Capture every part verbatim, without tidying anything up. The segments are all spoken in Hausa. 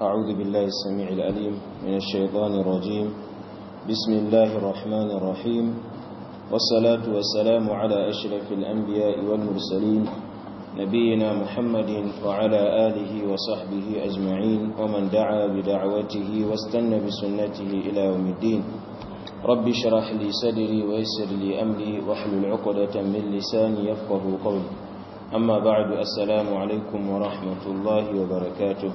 أعوذ بالله السميع العليم من الشيطان الرجيم بسم الله الرحمن الرحيم والصلاة والسلام على أشرف الأنبياء والمرسلين نبينا محمد وعلى آله وصحبه أجمعين ومن دعا بدعوته واستنى بسنته إلى يوم الدين رب اشرح لي صدري ويسر لي أمري واحلل عقدة من لساني يفقه قولي أما بعد السلام عليكم ورحمة الله وبركاته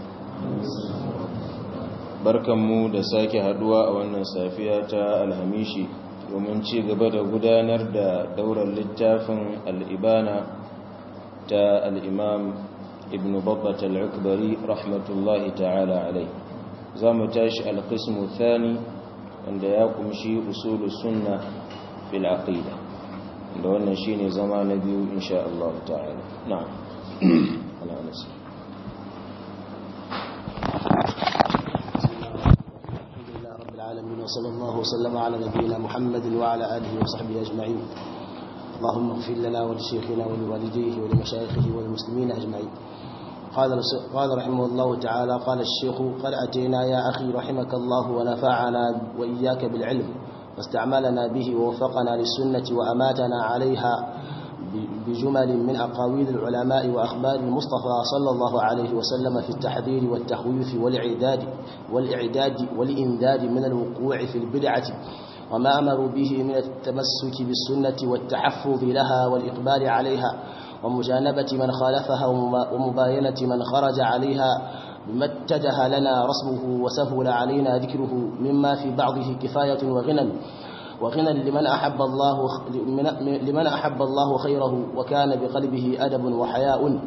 barkanmu da sake haduwa a wannan safiya ta alhamishi domin ci gaba da gudanar da daurar littafin al'ibana ta al'imam ibn babbat al'ukbari rahmatullahi ta'ala alai za mu tashi alƙismu thani wanda ya kumshi usulus sunna fil aqida da wannan shine zama na biyu insha Allah ta'ala na'am ala nasi العالمين وصلى الله وسلم على نبينا محمد وعلى آله وصحبه أجمعين اللهم اغفر لنا ولشيخنا ولوالديه ولمشايخه والمسلمين أجمعين قال قال رحمه الله تعالى قال الشيخ قد أتينا يا أخي رحمك الله ونفعنا وإياك بالعلم واستعملنا به ووفقنا للسنة وأماتنا عليها بجمل من أقاويل العلماء وأخبار المصطفى صلى الله عليه وسلم في التحذير والتخويف والإعداد والإعداد والإنذار من الوقوع في البدعة وما أمروا به من التمسك بالسنة والتحفظ لها والإقبال عليها ومجانبة من خالفها ومباينة من خرج عليها بما اتجه لنا رسمه وسهل علينا ذكره مما في بعضه كفاية وغنى وغنى لمن أحب الله لمن أحب الله خيره وكان بقلبه أدب وحياء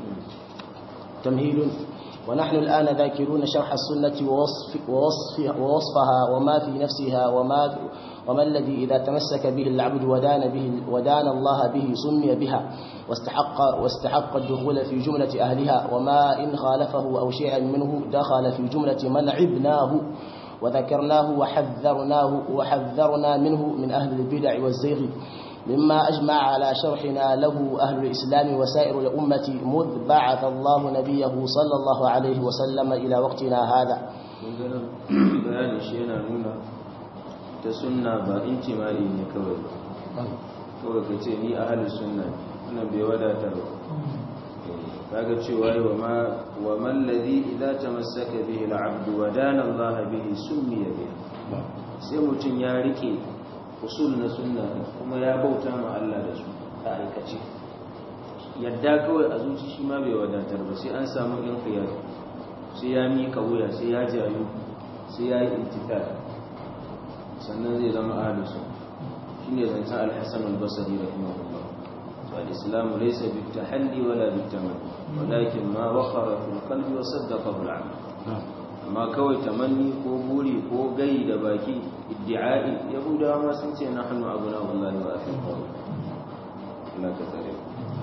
تمهيد ونحن الآن ذاكرون شرح السنة ووصف ووصف ووصفها وما في نفسها وما وما الذي إذا تمسك به العبد ودان به ودان الله به سمي بها واستحق واستحق الدخول في جملة أهلها وما إن خالفه أو شيئا منه دخل في جملة من عبناه وذكرناه وحذرناه وحذرنا منه من أهل البدع والزيغ مما أجمع على شرحنا له أهل الإسلام وسائر الأمة مذ بعث الله نبيه صلى الله عليه وسلم إلى وقتنا هذا بيان شيئا نونا تسنى بانتمائي نكوي kawai ka ce ni ahlus sunna wannan bai wadatar kaga cewa wa man ladhi idza tamassaka bihi al-'abd wa dana Allah bihi summiya bihi sai mutun ya rike usul na sunna kuma ya bauta ma Allah da su a aikace yadda kawai a zuci shi ma bai wadatar ba sai an samu inqiyad sai ya mika wuya sai ya jayu sai ya yi intikar sannan zai zama ahlus sunna shine zancen al-Hasan al-Basri rahimahullah والإسلام ليس بالتحلي ولا بالتمني ولكن ما وقر في القلب وصدقه العمل ما كوي تمني ko buri ko gai da baki iddi'ai yahudawa ma sun ce nahnu abuna wallahi wa akhirun la kadare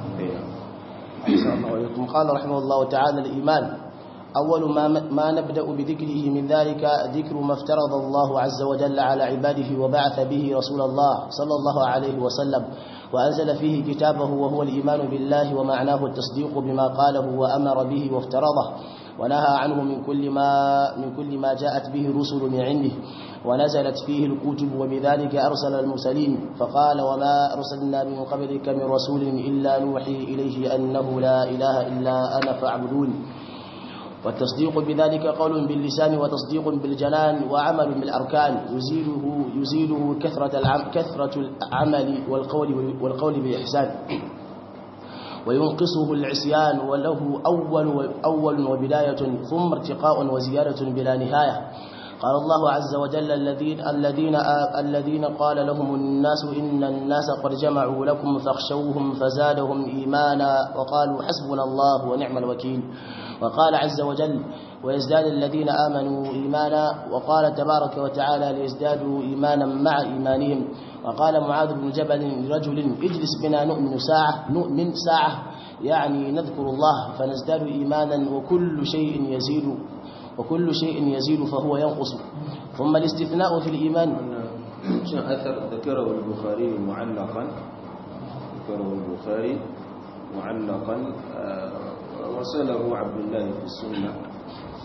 ayya قال رحمه الله تعالى الإيمان أول ما ما نبدأ بذكره من ذلك ذكر ما افترض الله عز وجل على عباده وبعث به رسول الله صلى الله عليه وسلم وأنزل فيه كتابه وهو الإيمان بالله ومعناه التصديق بما قاله وأمر به وافترضه ونهى عنه من كل ما من كل ما جاءت به الرسل من عنده ونزلت فيه الكتب وبذلك أرسل المرسلين فقال وما أرسلنا من قبلك من رسول إلا نوحي إليه أنه لا إله إلا أنا فاعبدون والتصديق بذلك قول باللسان وتصديق بالجنان وعمل بالأركان يزيله يزيله كثرة العمل كثرة العمل والقول والقول بإحسان وينقصه العصيان وله أول أول وبداية ثم ارتقاء وزيادة بلا نهاية قال الله عز وجل الذين الذين الذين قال لهم الناس إن الناس قد جمعوا لكم فاخشوهم فزادهم إيمانا وقالوا حسبنا الله ونعم الوكيل وقال عز وجل ويزداد الذين آمنوا إيمانا وقال تبارك وتعالى ليزدادوا إيمانا مع إيمانهم وقال معاذ بن جبل لرجل اجلس بنا نؤمن ساعة نؤمن ساعة يعني نذكر الله فنزداد إيمانا وكل شيء يزيد وكل شيء يزيد فهو ينقص ثم الاستثناء في الإيمان أثر ذكره البخاري معلقا ذكره البخاري معلقا وصله عبد الله في السنة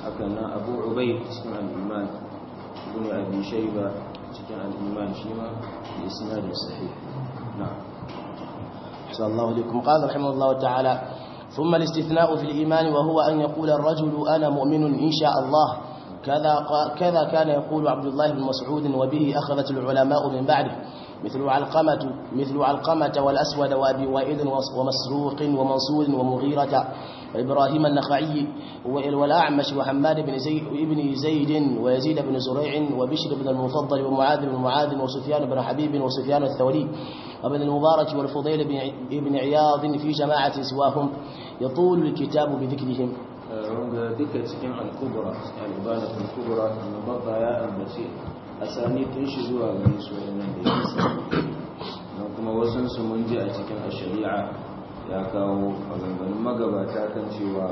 haka nan Abu Ubayd cikin al-Iman ibn Abi Shayba cikin al-Iman shi ma da isnad sahih na'am أحسن الله إليكم. قال رحمه الله تعالى ثم الاستثناء في الإيمان وهو أن يقول الرجل أنا مؤمن إن شاء الله كذا كذا كان يقول عبد الله بن مسعود وبه أخذت العلماء من بعده مثل علقمة مثل علقمة والأسود وأبي وائل ومسروق ومنصور ومغيرة وإبراهيم النخعي والأعمش وحماد بن زيد وابن زيد ويزيد بن زريع وبشر بن المفضل ومعاذ بن معاذ وسفيان بن حبيب وسفيان الثوري وابن المبارك والفضيل بن عياض في جماعة سواهم يطول الكتاب بذكرهم. duka cikin al-kubra al-ibana al-kubra mabba ya ambace asani tun shi zuwa gare su wannan da yake nan kuma wasun su mun ji a cikin ash-shari'a ya kawo maganganun magabata kan cewa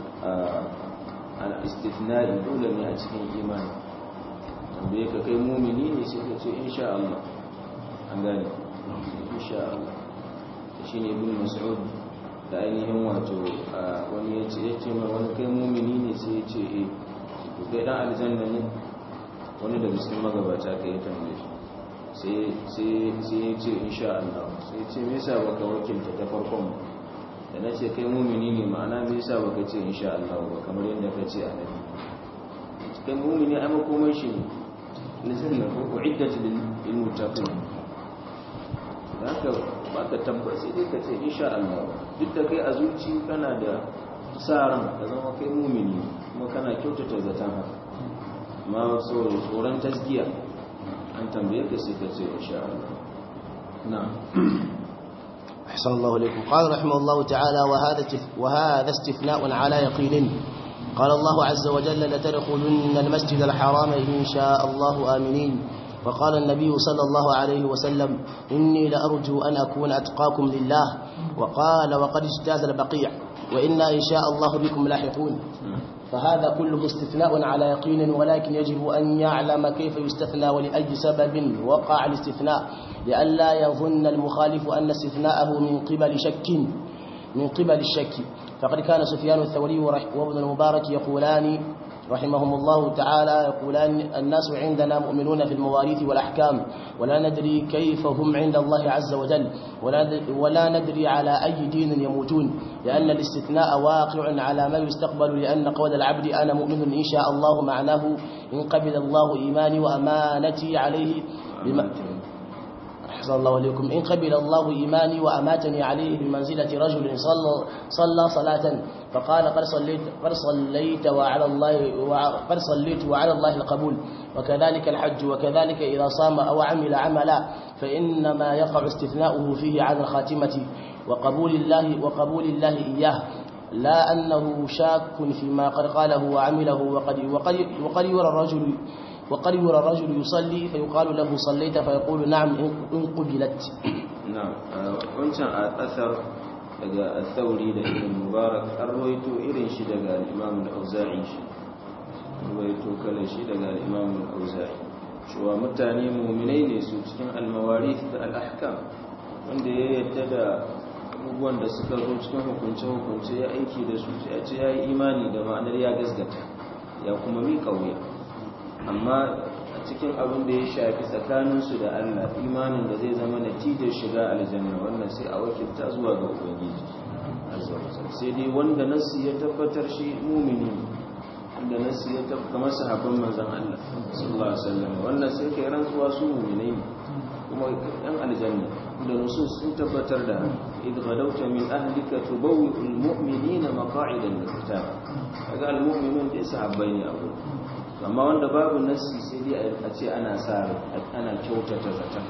al-istithna'i dole ne a cikin imani tambaye ka kai mu'mini ne sai ka ce insha Allah an gane insha Allah shine ibn Mas'ud da ainihin wato wani ya ce ya ce mai wani kai mumini ne sai ya ce e to kai dan aljanna ne wani daga cikin magabata ka yi tambaye shi sai ya ce insha Allah sai ya ce me yasa baka wakilta ta farkon da na ce kai mumini ne ma'ana me yasa baka ce insha Allah ba kamar yadda ka ce annabi kai mumini ai makomai shi ne aljanna ko uiddat lil muttaqin haka ba ka tabbata sai ka ce insha Allah duk da kai a zuci kana da sa ran ka zama kai mumini kuma kana kyautata zaton haka amma so tsoron tasgiya an tambaye ka sai ka ce insha Allah na'am أحسن الله إليكم. قال رحمه الله تعالى وهذا وهذا استثناء على يقين. قال الله عز وجل لتدخلن المسجد الحرام إن شاء الله آمنين. وقال النبي صلى الله عليه وسلم إني لأرجو أن أكون أتقاكم لله. وقال وقد اجتاز البقيع وإنا إن شاء الله بكم لاحقون. فهذا كله استثناء على يقين ولكن يجب أن يعلم كيف يستثنى ولأي سبب وقع الاستثناء لئلا يظن المخالف أن استثناءه من قبل شك من قبل الشك. فقد كان سفيان الثوري وابن المبارك يقولان رحمهم الله تعالى يقولان الناس عندنا مؤمنون في المواريث والأحكام ولا ندري كيف هم عند الله عز وجل ولا ندري على أي دين يموتون لأن الاستثناء واقع على ما يستقبل لأن قول العبد أنا مؤمن إن شاء الله معناه إن قبل الله إيماني وأمانتي عليه بما أحسن الله إليكم إن قبل الله إيماني وأماتني عليه بمنزلة رجل صلى صلى صلاة فقال قد صليت قد صليت وعلى الله قد صليت وعلى الله القبول وكذلك الحج وكذلك إذا صام أو عمل عملا فإنما يقع استثناؤه فيه عن الخاتمة وقبول الله وقبول الله إياه لا أنه شاك فيما قد قاله وعمله وقد وقد وقد يرى الرجل وقد يرى الرجل يصلي فيقال له صليت فيقول نعم إن قبلت. نعم wancan athar daga al-Thawri da Ibn Mubarak an rawaito irin shi daga al-Imam al-Auza'i shi rawaito kalan shi daga al-Imam al-Auza'i cewa mutane mu'minai ne su cikin al-mawarith da al-ahkam wanda ya yadda da abubuwan da suka zo cikin hukunce hukunce ya aiki da su sai ya ce ya yi imani da ma'anar ya gaskata ya kuma miƙa wuya amma a cikin abin da ya shafi tsakaninsu da Allah imanin da zai zama natijar shiga aljanna wannan sai a wakilta zuwa ga ubangiji sai dai wanda nasu ya tabbatar shi mumini wanda nasu ya tabbatar kamar sahabban manzon Allah sallallahu alaihi wasallam wannan sai kai rantsuwa su mu'minai kuma ɗan aljanna da nusus sun tabbatar da idh ghadawta min ahlika tubawwi'ul mu'minina maq'ida lil-qital kaga al-mu'minun dai sahabbai ne abu amma wanda babu nassi sai dai a ce ana sa ana kyautata zaton.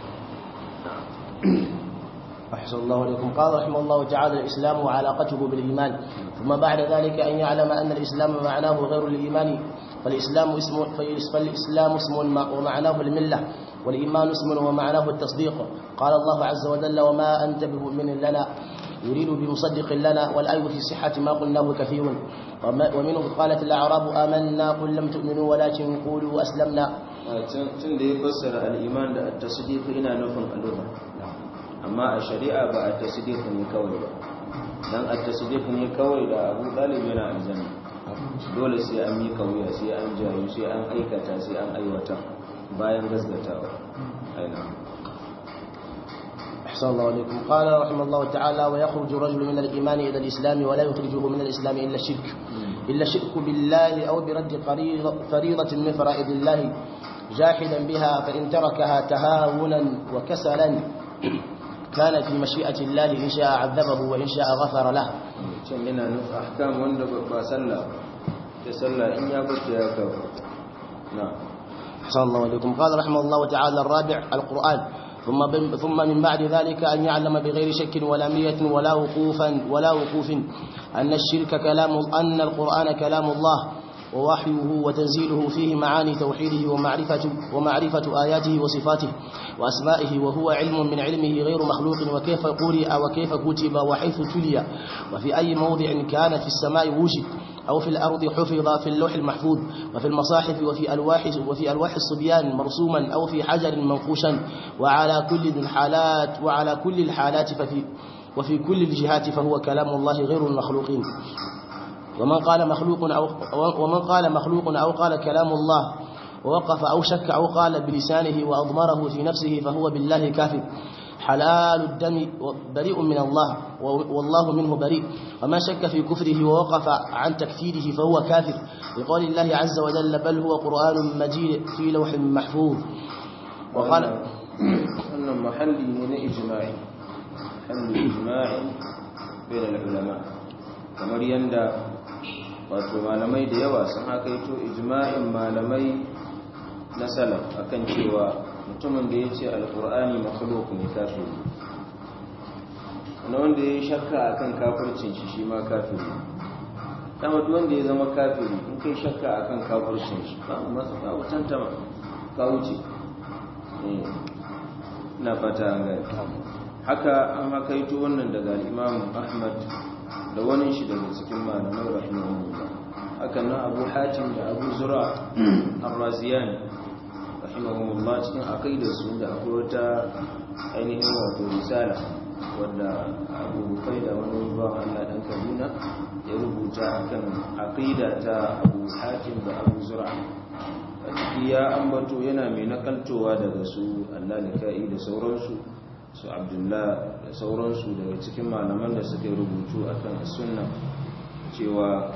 أحسن الله عليكم. قال رحمه الله تعالى الإسلام وعلاقته بالإيمان ثم بعد ذلك أن يعلم أن الإسلام معناه غير الإيمان فالإسلام اسم فالإسلام اسم ومعناه الملة والإيمان اسم ومعناه التصديق. قال الله عز وجل وما أنت بمؤمن لنا يريد بمصدق لنا والآية في الصحة ما قلناه كثير ومنه قالت الأعراب آمنا قل لم تؤمنوا ولكن قولوا أسلمنا. tun da ya fassara al'iman da at-tasdiq ina nufin al'umma amma a shari'a ba at-tasdiq ne kawai ba dan at-tasdiq ne kawai da Abu Talib yana aljanna dole sai an mika wuya sai an jayu sai an aikata sai an aiwata bayan gaskatawa aina أحسن الله عليكم. قال رحمه الله تعالى ويخرج رجل من الإيمان إلى الإسلام ولا يخرجه من الإسلام إلا الشرك إلا الشرك بالله أو برد فريضة من فرائض الله جاحدا بها فإن تركها تهاونا وكسلا كان في مشيئة الله إن شاء عذبه وإن شاء غفر له. شننا أحكام وندب فسلا تسلا إن يبت يا كفر. نعم. أحسن الله عليكم. قال رحمه الله تعالى الرابع القرآن ثم ثم من بعد ذلك أن يعلم بغير شك ولا مرية ولا وقوفا ولا وقوف أن الشرك كلام أن القرآن كلام الله ووحيه وتنزيله فيه معاني توحيده ومعرفة ومعرفة آياته وصفاته وأسمائه وهو علم من علمه غير مخلوق وكيف قرئ وكيف كتب وحيث تلي وفي أي موضع كان في السماء وجد أو في الأرض حفظ في اللوح المحفوظ وفي المصاحف وفي ألواح وفي ألواح الصبيان مرسوما أو في حجر منقوشا وعلى كل الحالات وعلى كل الحالات ففي وفي كل الجهات فهو كلام الله غير المخلوقين. ومن قال مخلوق أو ومن قال مخلوق أو قال كلام الله ووقف أو شك أو قال بلسانه وأضمره في نفسه فهو بالله كافر حلال الدم بريء من الله والله منه بريء. وما شك في كفره ووقف عن تكفيره فهو كافر لقول الله عز وجل بل هو قرآن مجيد في لوح محفوظ. وقال أن محل من إجماع محل إجماع بين العلماء kamar yanda wato malamai da yawa sun hakaito ijma'in malamai na salaf akan cewa mutumin da ya ce alkur'ani makhluk ne kafiri wanda ya shakka akan kafircin shi shi ma kafiri kama duk wanda ya zama kafiri in kai shakka akan kafircin shi ba masa ba wutanta ma ka wuce na fata an gani haka an hakaito wannan daga Imam Ahmad da wani shi daga cikin malamai rahimahullah haka nan Abu Hatim da Abu Zura ar-Raziyani rahimahullah cikin aqidar su da akwai wata ainihin wato risala wanda Abu Bukaida wani ba Allah dan Kaduna ya rubuta akan aqida ta Abu Hatim da Abu Zura ya ambato yana mai nakaltowa daga su Allah-Nakai da sauransu su Abdullah da sauransu daga cikin malaman da suka rubutu akan sunna cewa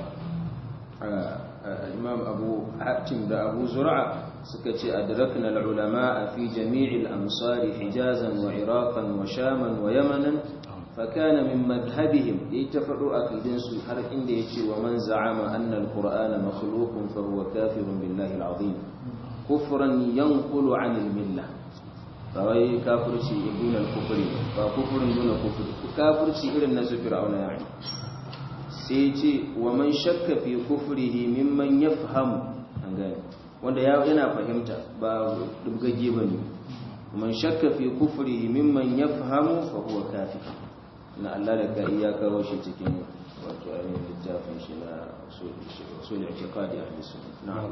Imam Abu Hatim da Abu Zur'a suka ce adrakna al-ulama fi jami' al-amsar Hijazan wa Iraqan wa Shaman wa Yamanan fakana min madhhabihim yatafadu aqidin su har inda yace wa man za'ama anna al-Qur'ana makhluqun fa huwa kafirun billahi al-'azim kufran yanqulu 'an al-millah kawai kafirci ibn al-kufri ba kufrin duna kufri kafirci irin na fir'auna yani sai ce wa man shakka fi kufrihi mimman yafhamu an gane wanda yana fahimta ba dubgage bane man shakka fi kufrihi mimman yafhamu fa huwa kafir na Allah da ka iya kawo shi cikin wato ainihin littafin shi na usul i'tiqadi ahli sunnah na'am.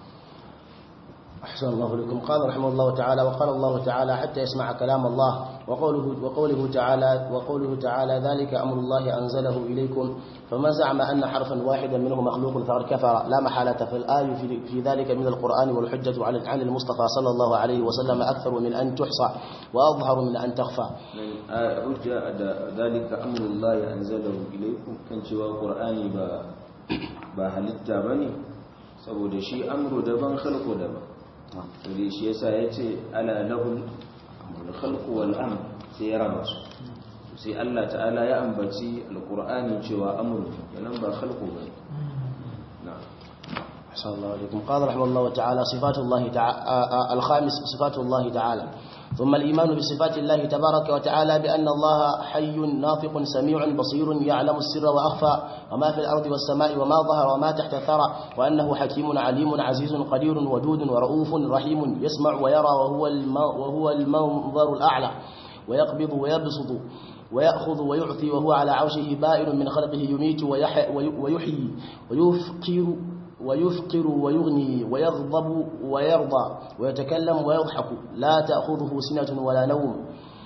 أحسن الله لكم. قال رحمه الله تعالى وقال الله تعالى حتى يسمع كلام الله وقوله, وقوله تعالى وقوله تعالى ذلك أمر الله أنزله إليكم فمن زعم أن حرفا واحدا منه مخلوق فقد كفر لا محالة في الآية في, في ذلك من القرآن والحجة على عن المصطفى صلى الله عليه وسلم أكثر من أن تحصى وأظهر من أن تخفى. رجع ذلك أمر الله أنزله إليكم كان شوى قرآني بهلتا بني saboda shi amru daban khalqu daban to dai shi yasa yace ala lahul khalqu wal amr sai ya raba su sai Allah ta'ala ya ambaci alqur'ani cewa amru nan ba khalqu bane na'am. أحسن الله عليكم. قال رحمه الله تعالى صفات الله تعالى الخامس صفات الله تعالى ثم الإيمان بصفات الله تبارك وتعالى بأن الله حي ناطق سميع بصير يعلم السر وأخفى وما في الأرض والسماء وما ظهر وما تحت الثرى وأنه حكيم عليم عزيز قدير ودود ورؤوف رحيم يسمع ويرى وهو وهو المنظر الأعلى ويقبض ويبسط ويأخذ ويعطي وهو على عرشه بائن من خلقه يميت ويحيي ويفقر ويفقر ويغني ويغضب ويرضى ويتكلم ويضحك لا تأخذه سنة ولا نوم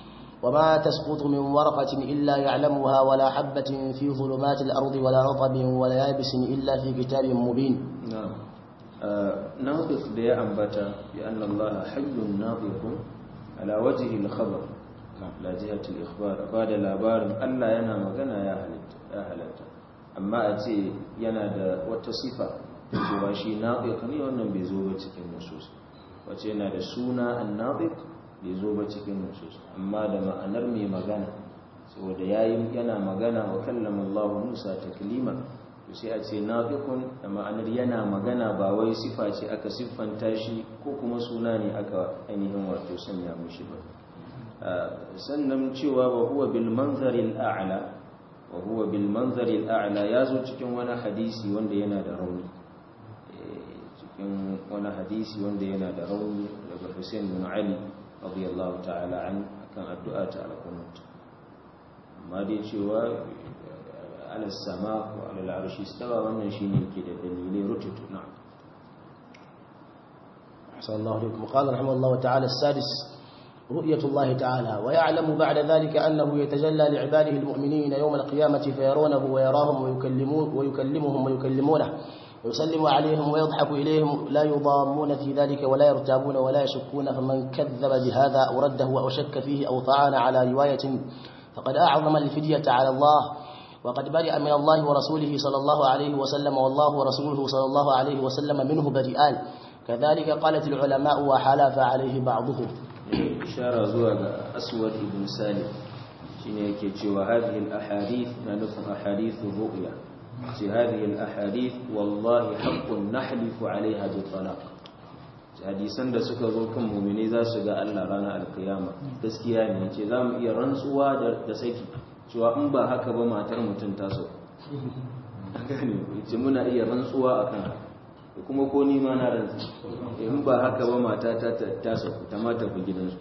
وما تسقط من ورقة إلا يعلمها ولا حبة في ظلمات الأرض ولا رطب ولا يابس إلا في كتاب مبين. نعم. ناطق بيا أنبتا بأن الله حي ناطق على وجه الخبر لا جهة الإخبار. بعد الأخبار ألا ينا مغنى يا هلتا أما أتي ينا دا وتصفة وشي ناطق ني wannan bai zo ba cikin nusus wace yana da suna an-natiq bai zo ba cikin nusus amma da ma'anar mai magana saboda yayin yana magana wa kallama Allah Musa taklima sai a ce natiqun da ma'anar yana magana ba wai sifa ce aka siffanta shi ko kuma suna ne aka ainihin wato sanya mushi ba. sannan cewa wa huwa bil manzari al-a'la wa huwa bil manzari al-a'la yazo cikin wani hadisi wanda yana da rauni cikin wani hadisi wanda yana da rauni daga Hussein bin Ali radiyallahu ta'ala an kan addu'a ta al-qunut amma dai cewa ala sama wa ala al-arshi istawa wannan shine yake da dalilai rututu na sallallahu alaihi wa qala rahimahullahu ta'ala as-sadis رؤية الله تعالى ويعلم بعد ذلك أنه يتجلى لعباده المؤمنين يوم القيامة فيرونه ويراهم ويكلمون ويكلمهم ويكلمونه ويسلم عليهم ويضحك إليهم لا يضامون في ذلك ولا يرتابون ولا يشكون فمن كذب بهذا أو رده أو شك فيه أو طعن على رواية فقد أعظم الفدية على الله وقد برئ من الله ورسوله صلى الله عليه وسلم والله ورسوله صلى الله عليه وسلم منه بريئان كذلك قالت العلماء وحلف عليه بعضهم. إشارة زوج أسود بن سالم شنو يكتشف هذه الأحاديث نفهم أحاديث الرؤيا في هذه الأحاديث والله حق نحلف عليها بالطلاق. hadisan da suka zo kan mu'mini za su ga Allah ranar alkiyama gaskiya ne ce za mu iya rantsuwa da saki cewa in ba haka ba matar mutum ta so gane ce muna iya rantsuwa akan haka kuma ko ni ma na rantsu in ba haka ba mata ta ta so ta mata ku gidansu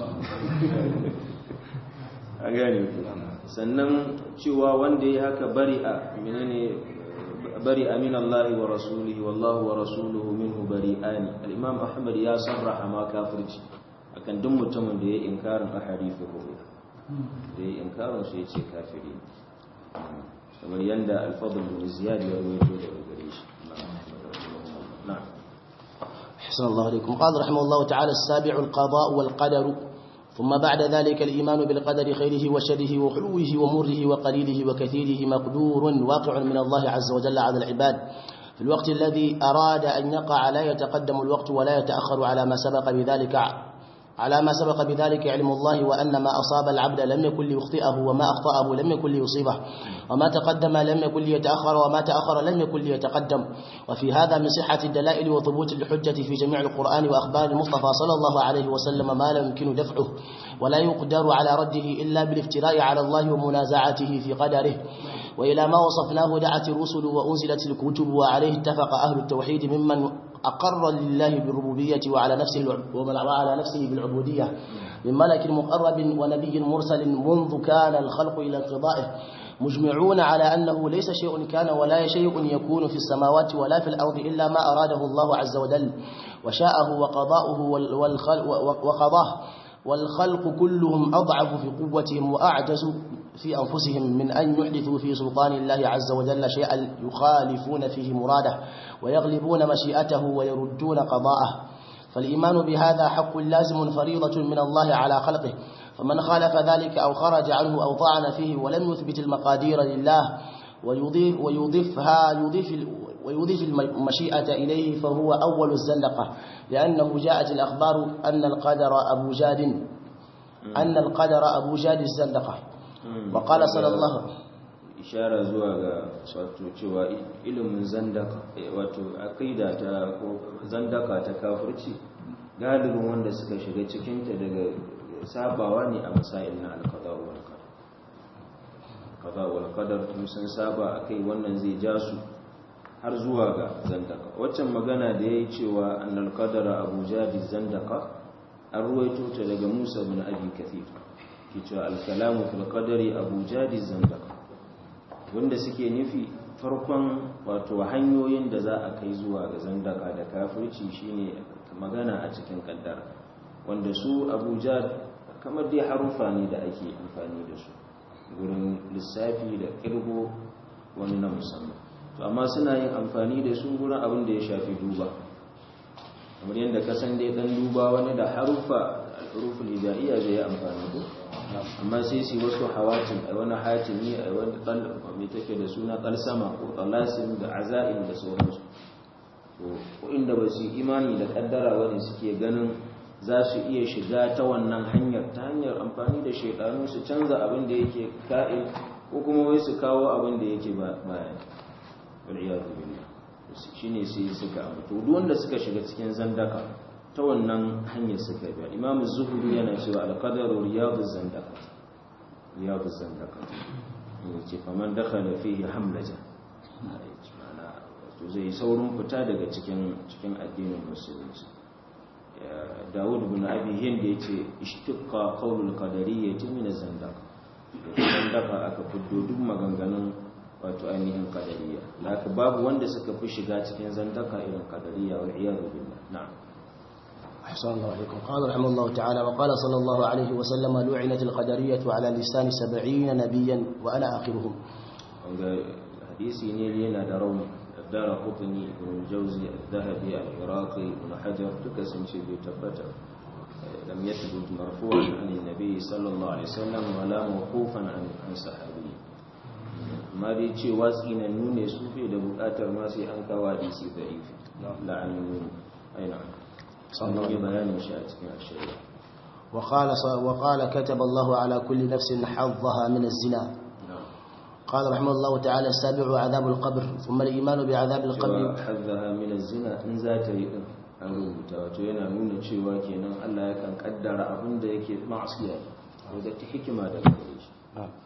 a gane sannan cewa wanda ya haka bari a menene bari amin Allah wa rasulihi wallahu wa rasuluhu minhu bari'ani al-imam ahmad ya sarraha ma kafirci akan duk mutumin da ya inkarin ahadithu ru'ya da ya inkarin su yace kafiri kamar yanda al-fadl bin ziyad ya rawaito daga gare shi na'am ahsan Allah alaikum qala rahimahullah ta'ala as-sabi'u al-qada' wal-qadar ثم بعد ذلك الإيمان بالقدر خيره وشره وحلوه ومره وقليله وكثيره مقدور واقع من الله عز وجل على العباد في الوقت الذي أراد أن يقع لا يتقدم الوقت ولا يتأخر على ما سبق بذلك على ما سبق بذلك علم الله وأن ما أصاب العبد لم يكن ليخطئه وما أخطأه لم يكن ليصيبه وما تقدم لم يكن ليتأخر وما تأخر لم يكن ليتقدم وفي هذا من صحة الدلائل وثبوت الحجة في جميع القرآن وأخبار المصطفى صلى الله عليه وسلم ما لا يمكن دفعه ولا يقدر على رده إلا بالافتراء على الله ومنازعته في قدره وإلى ما وصفناه دعت الرسل وأنزلت الكتب وعليه اتفق أهل التوحيد ممن أقر لله بالربوبية وعلى نفسه وعلى نفسه بالعبودية من ملك مقرب ونبي مرسل منذ كان الخلق إلى انقضائه مجمعون على أنه ليس شيء كان ولا شيء يكون في السماوات ولا في الأرض إلا ما أراده الله عز وجل وشاءه وقضاؤه وقضاه والخلق كلهم أضعف في قوتهم وأعجز في أنفسهم من أن يحدثوا في سلطان الله عز وجل شيئا يخالفون فيه مراده ويغلبون مشيئته ويردون قضاءه فالإيمان بهذا حق لازم فريضة من الله على خلقه فمن خالف ذلك أو خرج عنه أو طعن فيه ولم يثبت المقادير لله ويضيف ويضيفها يضيف ويضيف المشيئة إليه فهو أول الزندقة لأنه جاءت الأخبار أن القدر أبو جاد أن القدر أبو جاد الزندقة وقال صلى الله عليه وسلم ishara zuwa ga wato cewa ilimin zandaka wato aqida ta ko zandaka ta kafirci galibin wanda suka shiga cikin ta daga sabawa ne a masail na al-qada wal qadar qada wal qadar tun sun saba akai wannan zai ja su har zuwa ga zandaka waccan magana da yayi cewa annal qadara abu jadi zandaka an ruwaito ta daga Musa bin Abi Kathir ke cewa al-kalamu fil qadari abu jadi zandaka wanda suke nufi farkon wato hanyoyin da za a kai zuwa ga zandaka da kafirci shine magana a cikin kaddara wanda su Abu Jahl kamar dai harufa ne da ake amfani da su gurin lissafi da kirgo wani na musamman to amma suna yin amfani da su gurin abin da ya shafi duba kamar yadda ka san dai dan duba wani da harufa al-huruful hijaiya zai amfani da amma sai su wasu hawatin ai wani hatimi ai wani dal mai take da suna qalsama ko talasim da azaim da sauransu ko inda ba su imani da kaddara wani suke ganin za su iya shiga ta wannan hanyar ta hanyar amfani da shaidanu su canza abin da yake ka'il ko kuma wai su kawo abin da yake baya wal'iyadu billah shine sai suka ambato duk wanda suka shiga cikin zandaka ta wannan hanyar suka biya imam az-zuhri yana cewa al-qadaru riyaduz zandaka riyaduz zandaka yace faman dakhala fihi hamlaja to zai saurin fita daga cikin cikin addinin musulunci Dawud bin Abi Hind yace ishtiqqa qawlul qadariyyah min az-zandaka zandaka aka fiddo duk maganganun wato ainihin qadariyya laka babu wanda suka fi shiga cikin zandaka irin qadariyya wal iyad billah na'am أحسن الله عليكم قال رحمه الله تعالى وقال صلى الله عليه وسلم لعنت القدرية على لسان سبعين نبيا وأنا آخرهم حديثي نيلينا درون الدار قطني ابن الجوزي الذهبي العراقي ابن حجر تكسم شيء تبتر لم يثبت مرفوعا عن النبي صلى الله عليه وسلم ولا موقوفا عن عن صحابي ما dai ce watsi na nune su bai da bukatar ma sai an kawo hadisi da'ifi la'anun aina sannan ya bayanin shi a cikin shari'a وقال وقال كتب الله على كل نفس حظها من الزنا قال رحمه الله تعالى السابع عذاب القبر ثم الإيمان بعذاب القبر حظها من الزنا إن ذات an rubuta wato yana nuna cewa kenan Allah yakan kaddara abin da yake ma'asiya da ta hikima da gare shi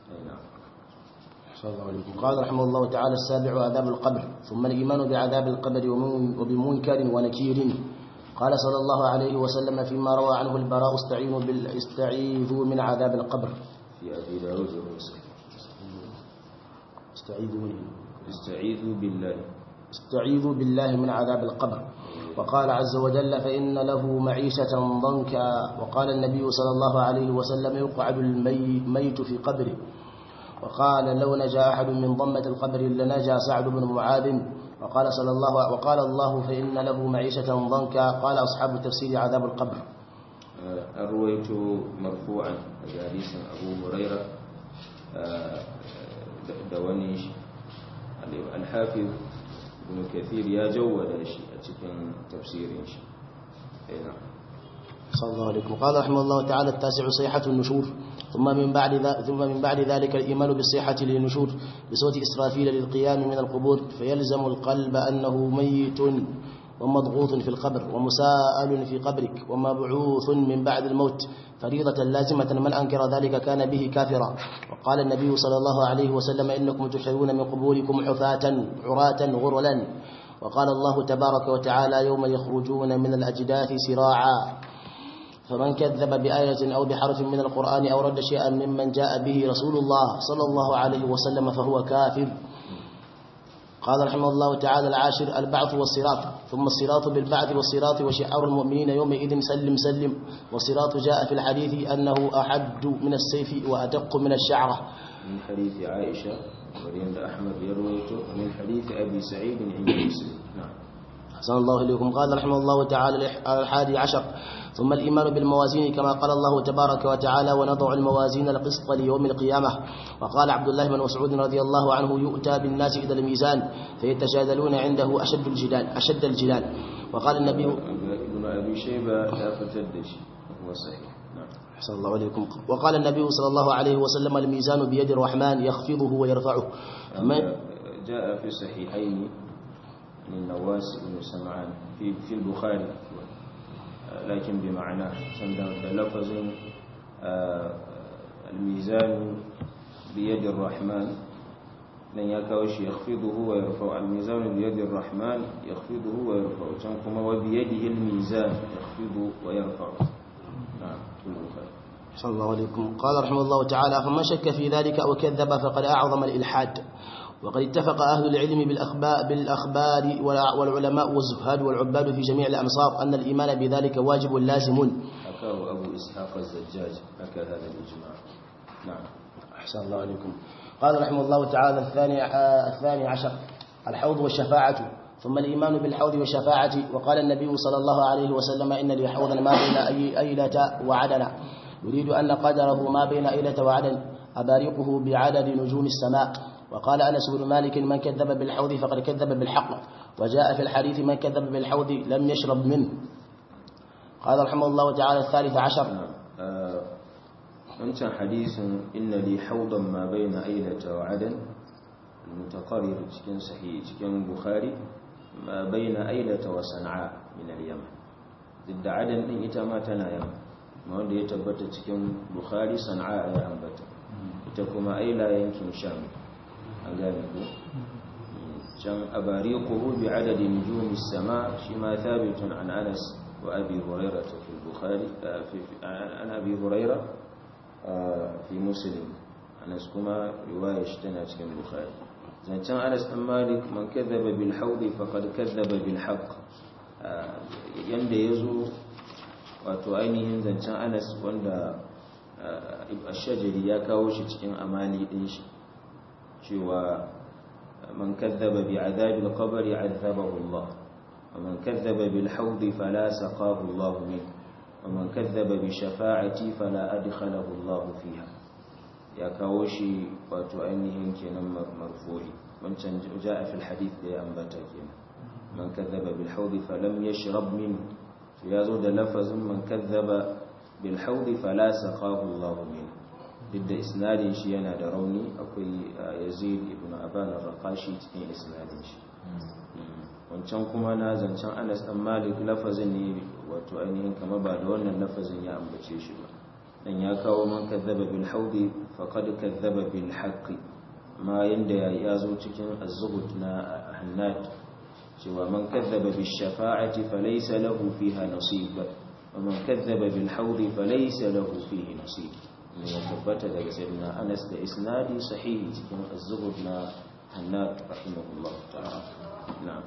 قال رحمه الله تعالى السابع عذاب القبر ثم الإيمان بعذاب القبر وبمنكر ونكير قال صلى الله عليه وسلم فيما روى عنه البراء استعينوا بال... استعيذوا من عذاب القبر في أبي داود ومسلم استعيذوا منه استعيذوا بالله استعيذوا بالله من عذاب القبر وقال عز وجل فإن له معيشة ضنكا وقال النبي صلى الله عليه وسلم يقعد الميت في قبره وقال لو نجا أحد من ضمة القبر لنجا سعد بن معاذ وقال صلى الله وقال الله فإن له معيشة ضنكا قال أصحاب التفسير عذاب القبر أرويت مرفوعا حديث أبو هريرة دوانيش الحافظ ابن كثير يا جود شيء أتكن تفسير شيء نعم صلى الله عليه وسلم قال رحمه الله تعالى التاسع صيحة النشور ثم من بعد ذلك ثم من بعد ذلك الإيمان بالصيحة للنشور بصوت إسرافيل للقيام من القبور فيلزم القلب أنه ميت ومضغوط في القبر ومساءل في قبرك ومبعوث من بعد الموت فريضة لازمة من أنكر ذلك كان به كافرا وقال النبي صلى الله عليه وسلم إنكم تحشرون من قبوركم حفاة عراة غرلا وقال الله تبارك وتعالى يوم يخرجون من الأجداث سراعا فمن كذب بآية أو بحرف من القرآن أو رد شيئا ممن جاء به رسول الله صلى الله عليه وسلم فهو كافر قال رحمه الله تعالى العاشر البعث والصراط ثم الصراط بالبعث والصراط وشعار المؤمنين يومئذ سلم سلم والصراط جاء في الحديث أنه أحد من السيف وأدق من الشعرة من حديث عائشة وريند أحمد يرويته ومن حديث أبي سعيد عند مسلم نعم أحسن الله إليكم قال رحمه الله تعالى الحادي عشر ثم الإيمان بالموازين كما قال الله تبارك وتعالى ونضع الموازين القسط ليوم القيامة وقال عبد الله بن مسعود رضي الله عنه يؤتى بالناس إلى الميزان فيتجادلون عنده أشد الجدال أشد الجدال وقال النبي ابن أبي شيبة لا فتدش هو صحيح نعم أحسن الله عليكم وقال النبي صلى الله عليه وسلم الميزان بيد الرحمن يخفضه ويرفعه جاء في صحيحين من نواس بن سمعان في في البخاري لكن بمعنى لفظ الميزان بيد الرحمن لن يكوش يخفضه ويرفع الميزان بيد الرحمن يخفضه ويرفع كما وبيده الميزان يخفض ويرفع نعم في البخاري صلى الله عليكم قال رحمه الله تعالى فمن شك في ذلك أو كذب فقد أعظم الإلحاد وقد اتفق أهل العلم بالأخبار, بالأخبار والعلماء والزهاد والعباد في جميع الأمصار أن الإيمان بذلك واجب لازم حكاه أبو إسحاق الزجاج حكى هذا الإجماع. نعم. أحسن الله عليكم. قال رحمه الله تعالى الثاني الثاني عشر الحوض والشفاعة، ثم الإيمان بالحوض والشفاعة. وقال النبي صلى الله عليه وسلم إن لي حوضا ما بين أيلة وعدن، يريد أن قدره ما بين أيلة وعدن أبارقه بعدد نجوم السماء. وقال أنس بن مالك من كذب بالحوض فقد كذب بالحق، وجاء في الحديث من كذب بالحوض لم يشرب منه. قال رحمه الله تعالى الثالث عشر wancan hadisin inna li haudan ma baina ailata wa adan mutaqarrir cikin sahih cikin bukhari ma baina ailata wa san'a min al-yaman, didda adan din ita ma tana yaman, ma wanda ya tabbata cikin bukhari san'a ya ambata, ita kuma aila yankin sham. an gane ko can abariquhu bi adadi nujumi as-sama shi ma thabitun an Anas wa Abi Hurairah fi al-Bukhari fi an Abi Hurairah fi Muslim. Anas kuma riwaya shi tana cikin Bukhari. zancen Anas bin Malik man kadhaba bil hawd faqad kadhaba bil haqq, yanda yazo wato ainihin zancen Anas wanda Ash-Shajari ya kawo shi cikin amali din shi cewa man kadhaba bi adhabil qabr adhabahu Allah, wa man kadhaba bil hawd fala saqahu Allah min, wa man kadhaba bi shafa'ati fala adkhalahu Allah fiha. ya kawo shi wato ainihin kenan marfu'i, wancan ja'a fil hadith da ya ambata kenan man kadhaba bil hawd falam yashrab min, ya zo da lafazin man kadhaba bil hawd fala saqahu Allah min, duk da isnadin shi yana da rauni, akwai Yazid ibn Aban al-Raqashi cikin isnadin shi. wancan kuma na zancen Anas dan Malik lafazin ne wato ainihin kama ba da wannan lafazin ya ambace shi ba, dan ya kawo man kadhaba bil hawd faqad kadhaba bil haqq, ma yanda ya zo cikin az-zuhd na Hannad cewa man kadhaba bis shafa'ati falaysa lahu fiha nasib, wa man kadhaba bil hawd falaysa lahu fihi nasib. ne ya tabbata daga sayyidina Anas da isnadi sahihi cikin az-zuhd na Hannad rahimahullah ta'ala. na'am.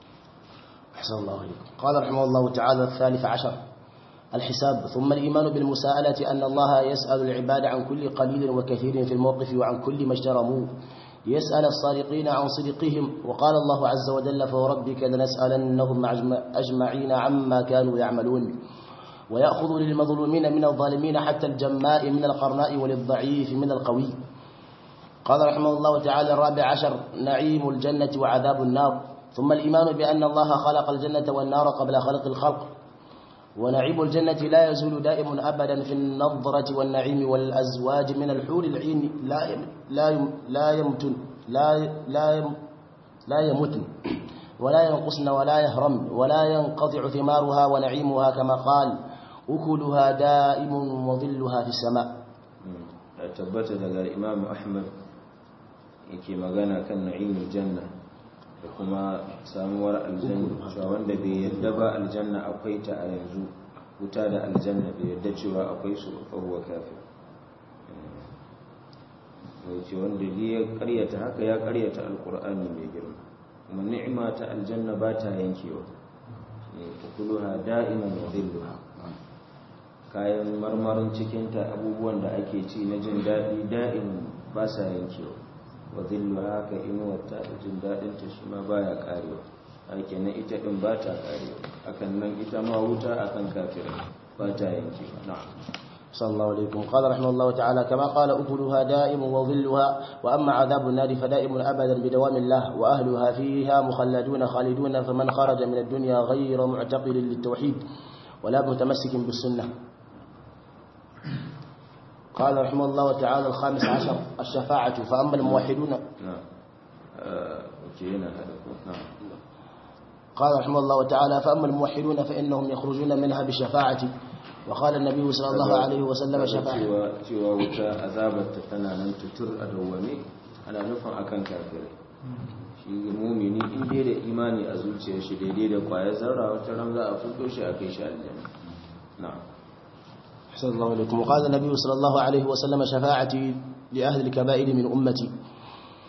أحسن الله عليكم. قال رحمه الله تعالى الثالث عشر الحساب، ثم الإيمان بالمساءلة أن الله يسأل العباد عن كل قليل وكثير في الموقف وعن كل ما اجترموه، يسأل الصادقين عن صدقهم. وقال الله عز وجل فوربك لنسألنهم أجمعين عما كانوا يعملون. ويأخذ للمظلومين من الظالمين حتى الجماء من القرناء وللضعيف من القوي. قال رحمه الله تعالى الرابع عشر نعيم الجنة وعذاب النار، ثم الإيمان بأن الله خلق الجنة والنار قبل خلق الخلق. ونعيم الجنة لا يزول دائم أبدا في النظرة والنعيم والأزواج من الحور العين لا لا لا يمتن لا لا لا يمتن ولا ينقصن ولا يهرم ولا ينقطع ثمارها ونعيمها كما قال أكلها دائم وظلها في السماء. تبت daga Imam Ahmad yake magana kan na'imul janna da kuma samuwar aljanna, cewa wanda bai yadda ba aljanna akwai ta a yanzu, wuta da aljanna bai yadda cewa akwai su fahuwa kafir. mai ce wanda ya karyata haka ya karyata alkur'ani mai girma. kuma ni'ima ta aljanna ba ta yankewa, tukuluha da'iman wa dhilluha, kayan marmarin cikinta abubuwan da ake ci na jin daɗi da'iman ba sa yankewa, wa dhilluha haka inuwarta da jin daɗinta shi ma baya karewa. ake nan ita din ba ta karewa, akan nan ita ma wuta akan kafirai ba ta yankewa. na'am. صلى الله عليكم. قال رحمه الله تعالى كما قال أكلها دائم وظلها، وأما عذاب النار فدائم أبدا بدوام الله، وأهلها فيها مخلدون خالدون، فمن خرج من الدنيا غير معتقل للتوحيد ولا متمسك بالسنة. قال رحمه الله تعالى الخامس عشر الشفاعة، فأما الموحدون نعم. قال رحمه الله تعالى فأما الموحدون فإنهم يخرجون منها بشفاعة. وقال النبي صلى الله عليه وسلم شفاعة cewa wuta azabarta tana nan tutur a dawwame, ana nufin akan kafirai. shi mumini in dai da imani a zuciyar shi daidai da kwayar zarra wata ran za a fito shi a kai shi aljanna. na'am. أحسن الله عليكم. وقال النبي صلى الله عليه وسلم شفاعتي لأهل الكبائر من أمتي.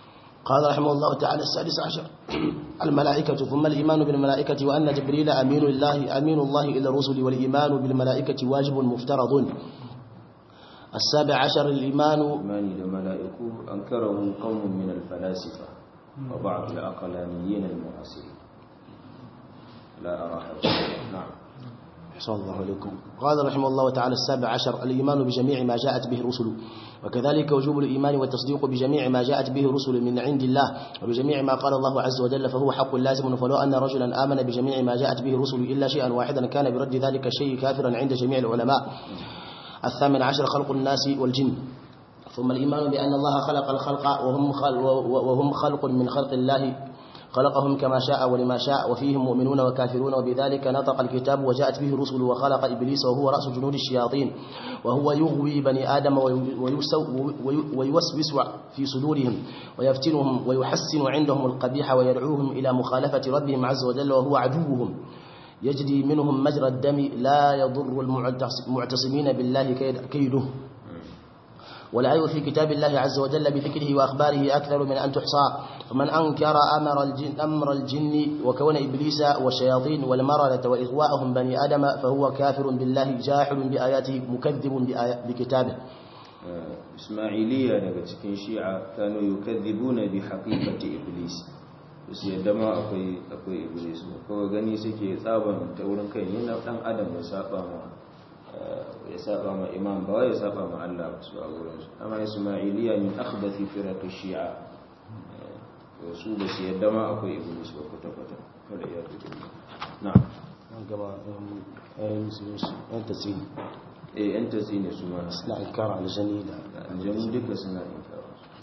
قال رحمه الله تعالى السادس عشر الملائكة ثم الإيمان بالملائكة وأن جبريل أمين الله أمين الله إلى الرسل والإيمان بالملائكة واجب مفترض. السابع عشر الإيمان إيمان بالملائكة أنكره قوم من الفلاسفة وبعض العقلانيين المعاصرين لا أرى حاجة. نعم. أحسن الله عليكم. قال رحمه الله تعالى السابع عشر الإيمان بجميع ما جاءت به الرسل وكذلك وجوب الإيمان والتصديق بجميع ما جاءت به الرسل من عند الله وبجميع ما قال الله عز وجل فهو حق لازم. فلو أن رجلا آمن بجميع ما جاءت به الرسل إلا شيئا واحدا كان برد ذلك الشيء كافرا عند جميع العلماء. الثامن عشر خلق الناس والجن. ثم الإيمان بأن الله خلق الخلق وهم خلق, وهم خلق من خلق الله خلقهم كما شاء ولما شاء وفيهم مؤمنون وكافرون وبذلك نطق الكتاب وجاءت به الرسل وخلق إبليس وهو رأس جنود الشياطين وهو يغوي بني آدم ويوسوس في صدورهم ويفتنهم ويحسن عندهم القبيح ويدعوهم إلى مخالفة ربهم عز وجل وهو عدوهم يجري منهم مجرى الدم لا يضر المعتصمين بالله كيده. والآية في كتاب الله عز وجل بذكره وأخباره أكثر من أن تحصى. فمن أنكر أمر الجن, أمر الجن وكون إبليس والشياطين والمردة وإغواءهم بني آدم فهو كافر بالله جاحد بآياته مكذب بكتابه. إسماعيلية daga cikin shi'a kanu yukadhibuna bi haqiqati iblis su yadda ma akwai akwai iblis ko gani suke tsaban ta wurin kai ne na dan adam ya saba ma ya saba ma imam ba ya saba ma Allah su a wurin su amma Ismailiya min akhbathi firaq shi'a su da su yadda ma akwai iblis ba kwata kwata kada ya tuke na'am an gaba eh musulmi an tasini eh an tasini su ma suna inkara aljani da aljani duka suna inkara.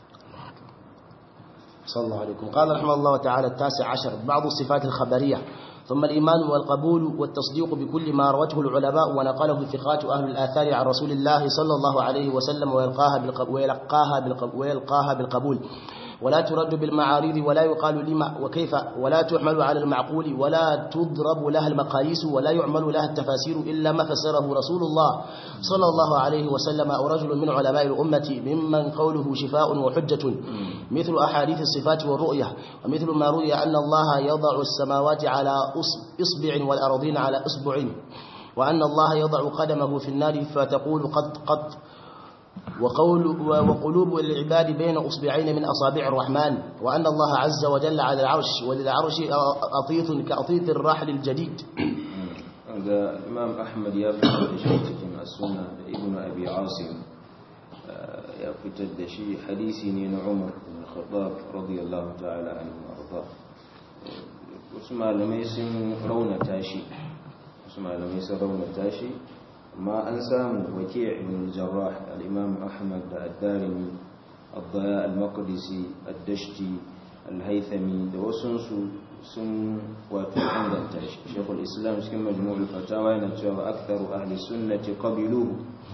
صلى الله عليكم. قال رحمه الله تعالى التاسع عشر بعض الصفات الخبرية. ثم الإيمان والقبول والتصديق بكل ما روته العلماء ونقله الثقات أهل الآثار عن رسول الله صلى الله عليه وسلم ويلقاها ويلقاها بالقبول ولا ترد بالمعارض ولا يقال لما وكيف ولا تحمل على المعقول ولا تضرب لها المقاييس ولا يعمل لها التفاسير إلا ما فسره رسول الله صلى الله عليه وسلم أو رجل من علماء الأمة ممن قوله شفاء وحجة مثل أحاديث الصفات والرؤية ومثل ما روي أن الله يضع السماوات على إصبع والأرضين على إصبع وأن الله يضع قدمه في النار فتقول قط قط وقول وقلوب العباد بين أصبعين من أصابع الرحمن وأن الله عز وجل على العرش وللعرش أطيط كأطيط الرحل الجديد. هذا الإمام أحمد يفتد شيء السنة ابن أبي عاصم يفتد شيء حديثي من عمر بن الخطاب رضي الله تعالى عنه وأرضاه وسمع لما يسم رونة تاشي وسمع لما يسم رونة تاشي ما أنسام وكيع بن الجراح الإمام أحمد الدارمي الضياء المقدسي الدشتي الهيثمي دوسنسو سن وتعند التاشي شيخ الإسلام كما مجموع الفتاوى ينتهى أكثر أهل السنة قبلوه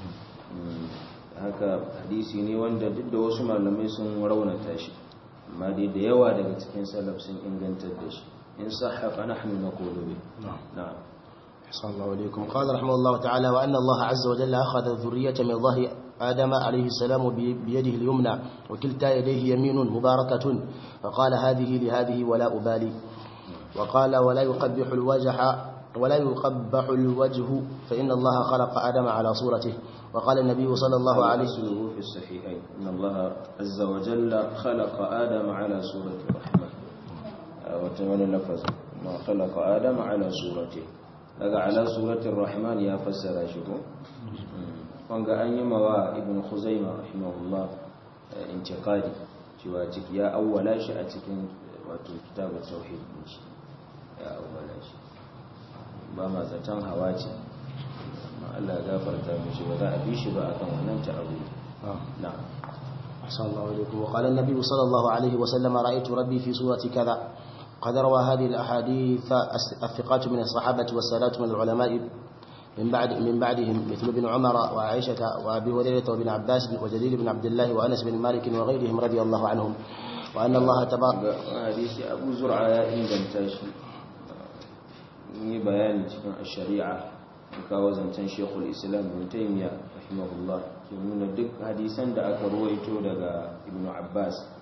haka hadisi ne wanda duk da wasu malamai sun raunata shi amma dai da yawa daga cikin salaf sun ingantar da shi in sahha fa nahnu naqulu bi na'am صلى الله عليكم. قال رحمه الله تعالى وأن الله عز وجل أخذ الذرية من ظهر آدم عليه السلام بيده اليمنى وكلتا يديه يمين مباركة فقال هذه لهذه ولا أبالي وقال ولا يقبح الوجه ولا يقبح الوجه فإن الله خلق آدم على صورته وقال النبي صلى الله عليه وسلم في الصحيحين إن الله عز وجل خلق آدم على صورة الرحمن وتمنى لفظ ما خلق آدم على صورته daga ala suratul rahman ya fassara shi ko wanga an yi mawa ibn khuzaima rahimahullah intiqadi cewa ciki ya awwala shi a cikin wato kitabut tauhid shi ya awwala shi ba ma zaton hawa ce amma Allah ya gafarta mishi ba za a bi shi ba akan wannan ta'awili na'am أحسن الله عليكم. وقال النبي صلى الله عليه وسلم رأيت ربي في صورة كذا. قد روى هذه الأحاديث الثقات من الصحابة والسادات من العلماء من بعد من بعدهم مثل ابن عمر وعائشة وأبي هريرة وابن عباس وجرير بن عبد الله وأنس بن مالك وغيرهم رضي الله عنهم وأن الله تبارك حديث أبو زرعة إن تنتشي ni bayani cikin shari'a kawo zancen Sheikhul Islam Ibn Taymiyyah rahimahullah ke nuna duk hadisan da aka ruwaito daga Ibn Abbas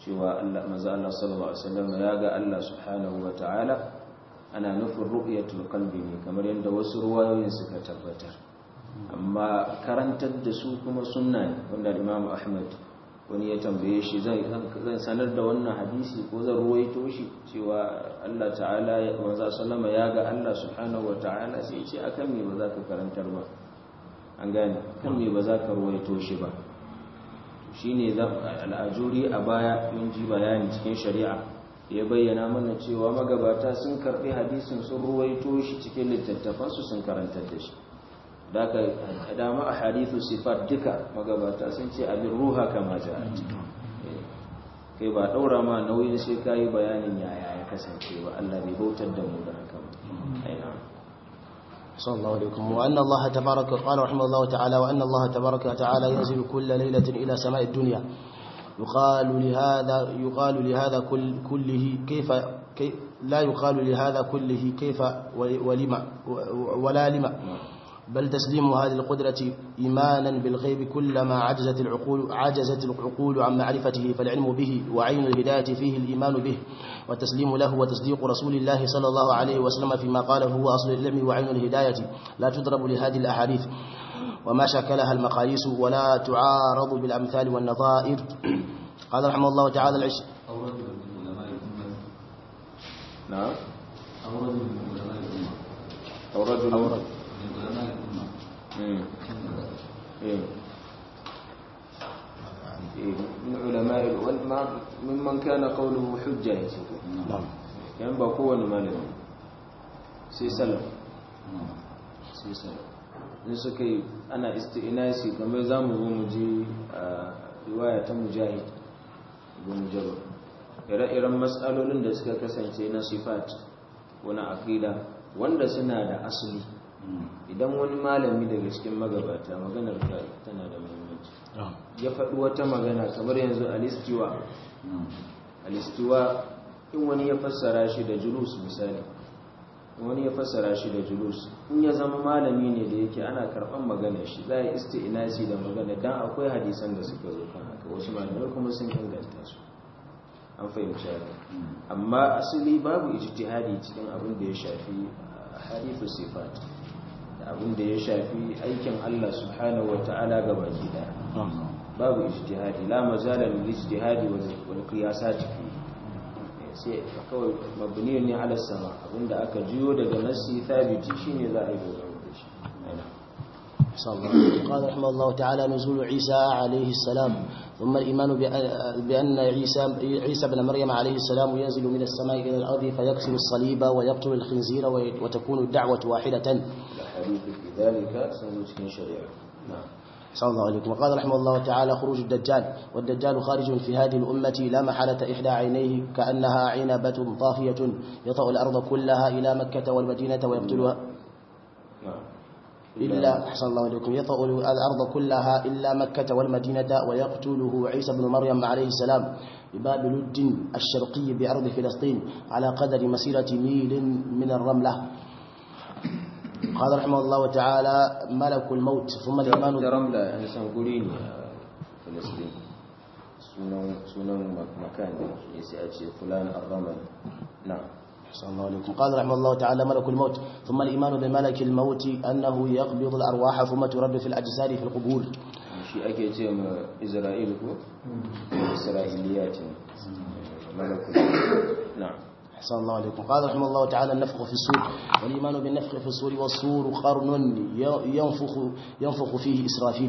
cewa Allah manzo Allah sallallahu alaihi wasallam ya ga Allah subhanahu wataala ana nufin ru'yatul qalbi ne kamar yadda wasu ruwayoyin suka tabbatar, amma karantar da su kuma sunna ne, wanda Imam Ahmad wani ya tambaye shi zan sanar da wannan hadisi ko zan ruwaito shi cewa Allah ta'ala ya manzo sallama ya ga Allah subhanahu wataala, sai ya ce akan me ba za ka karantar ba, an gane kan me ba za ka ruwaito shi ba. shine al'ajuri a baya mun ji bayani cikin shari'a ya bayyana mana cewa magabata sun karbi hadisin sun ruwaito shi cikin littattafansu sun karantar da shi. da ka dama a hadithu sifat duka magabata sun ce abin ruha kama ja'at, kai ba daura ma nauyin sai kai bayanin yaya ya kasance ba, Allah bai bautar da mu da haka ba. aina صلى الله عليكم. وأن الله تبارك قال رحمه الله تعالى وأن الله تبارك وتعالى ينزل كل ليلة إلى سماء الدنيا. يقال لهذا يقال لهذا كل كله كيف كي لا يقال لهذا كله كيف ولما ولا لما، بل تسليم هذه القدرة إيمانا بالغيب كلما عجزت العقول عجزت العقول عن معرفته، فالعلم به وعين الهداية فيه الإيمان به والتسليم له وتصديق رسول الله صلى الله عليه وسلم فيما قاله هو أصل العلم وعين الهداية، لا تضرب لهذه الأحاديث وما شكلها المقاييس ولا تعارض بالأمثال والنظائر. قال رحمه الله تعالى العش نعم أو رجل أو رجل من علماء ممن كان قوله حجة يعني بقوة مالك سي سلف سي سلف نسكي أنا استئناسي كما زامو مجي رواية مجاهد بن جبر ire-iren matsalolin da suka kasance na sifat wani aqida wanda suna da asali, idan wani malami daga cikin magabata maganar da tana da muhimmanci ya faɗi wata magana kamar yanzu alistiwa alistiwa in wani ya fassara shi da julus misali, wani ya fassara shi da julus in ya zama malami ne da yake ana karɓan maganar shi za a yi isti'inasi da magana dan akwai hadisan da suka zo kan haka, wasu malamai kuma sun inganta su, an fahimci haka. amma asali babu ijtihadi cikin abin da ya shafi hadithu sifat da abin da ya shafi aikin Allah subhanahu wata'ala ga baki daya, babu ijtihadi, la mazala lil ijtihadi wal qiyasat sai kawai mabni ne ala sama, abinda aka jiyo daga nasi thabiti shine za a yi dogaro da shi. قال رحمه الله تعالى نزول عيسى عليه السلام، ثم الإيمان بأن عيسى عيسى بن مريم عليه السلام ينزل من السماء إلى الأرض فيكسر الصليب ويقتل الخنزير وتكون الدعوة واحدة. الحديث في ذلك سنوات شريعة. نعم. صلى الله عليه وسلم. وقال رحمه الله تعالى خروج الدجال، والدجال خارج في هذه الأمة لا محالة إحدى عينيه كأنها عنبة طافية يطأ الأرض كلها إلى مكة والمدينة ويقتلها. نعم. إلا أحسن الله عليكم يطأ الأرض كلها إلا مكة والمدينة ويقتله عيسى بن مريم عليه السلام بباب لد الشرقي بأرض فلسطين على قدر مسيرة ميل من الرملة. قال رحمه الله تعالى ملك الموت ثم الإيمان رملة يعني سنقولين فلسطين سنن مكان يسأل فلان الرمل. نعم. صلى الله عليكم. قال رحمه الله تعالى ملك الموت ثم الإيمان بملك الموت أنه يقبض الأرواح ثم ترد في الأجساد في القبور. شيء أكيد جم إسرائيل هو إسرائيليات ملك الموت. نعم. صلى الله عليكم. قال رحمه الله تعالى النفخ في الصور، والإيمان بالنفخ في الصور، والصور قرن ينفخ ينفخ فيه إسرافيل.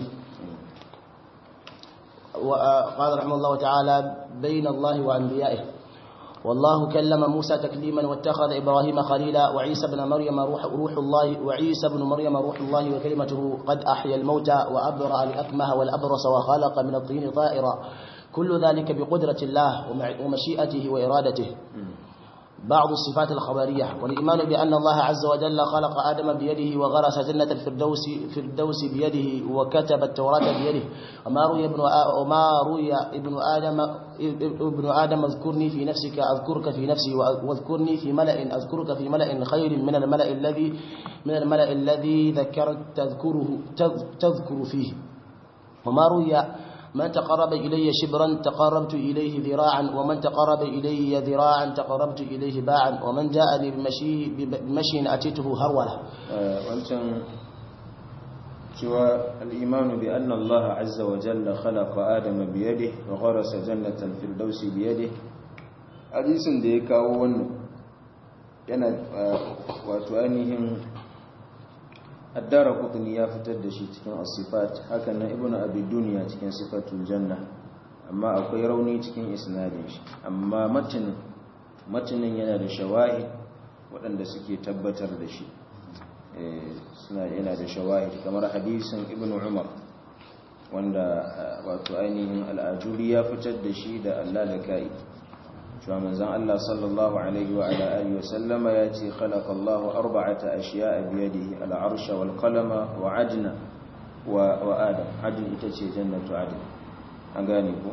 وقال رحمه الله تعالى بين الله وأنبيائه، والله كلم موسى تكليما واتخذ إبراهيم خليلا وعيسى بن مريم روح, روح الله وعيسى بن مريم روح الله وكلمته قد أحيا الموتى وأبرأ الأكمه والأبرص وخلق من الطين طائرا، كل ذلك بقدرة الله ومشيئته وإرادته. بعض الصفات الخبرية، والإيمان بأن الله عز وجل خلق آدم بيده وغرس جنة الفردوس فردوس بيده وكتب التوراة بيده، وما روي ابن وما روي ابن آدم ابن آدم اذكرني في نفسك أذكرك في نفسي واذكرني في ملأ أذكرك في ملأ خير من الملأ الذي من الملأ الذي ذكرت تذكره تذكر فيه، وما روي من تقرب إلي شبرا تقربت إليه ذراعا ومن تقرب إلي ذراعا تقربت إليه باعا ومن جاءني بمشي بمشي أتيته هرولا. وانتم سوى الإيمان بأن الله عز وجل خلق آدم بيده وغرس جنة الفردوس بيده. حديث ديك ون yana wato ainihin addara kutuni ya fitar da shi cikin asifat hakan nan ibnu abi dunya cikin sifatul janna amma akwai rauni cikin isnadin shi amma matanin matanin yana da shawahid waɗanda suke tabbatar da shi eh suna yana da shawahid kamar hadisin ibnu umar wanda wato ainihin al-ajuri ya fitar da shi da Allah-lakai cewa manzon Allah sallallahu alaihi wa ala alihi wa sallama yace khalaqa Allahu arba'ata ashiya'a bi yadihi al-arsha wal qalama wa ajna wa wa adam ajin ita ce jannatu adn an gane ku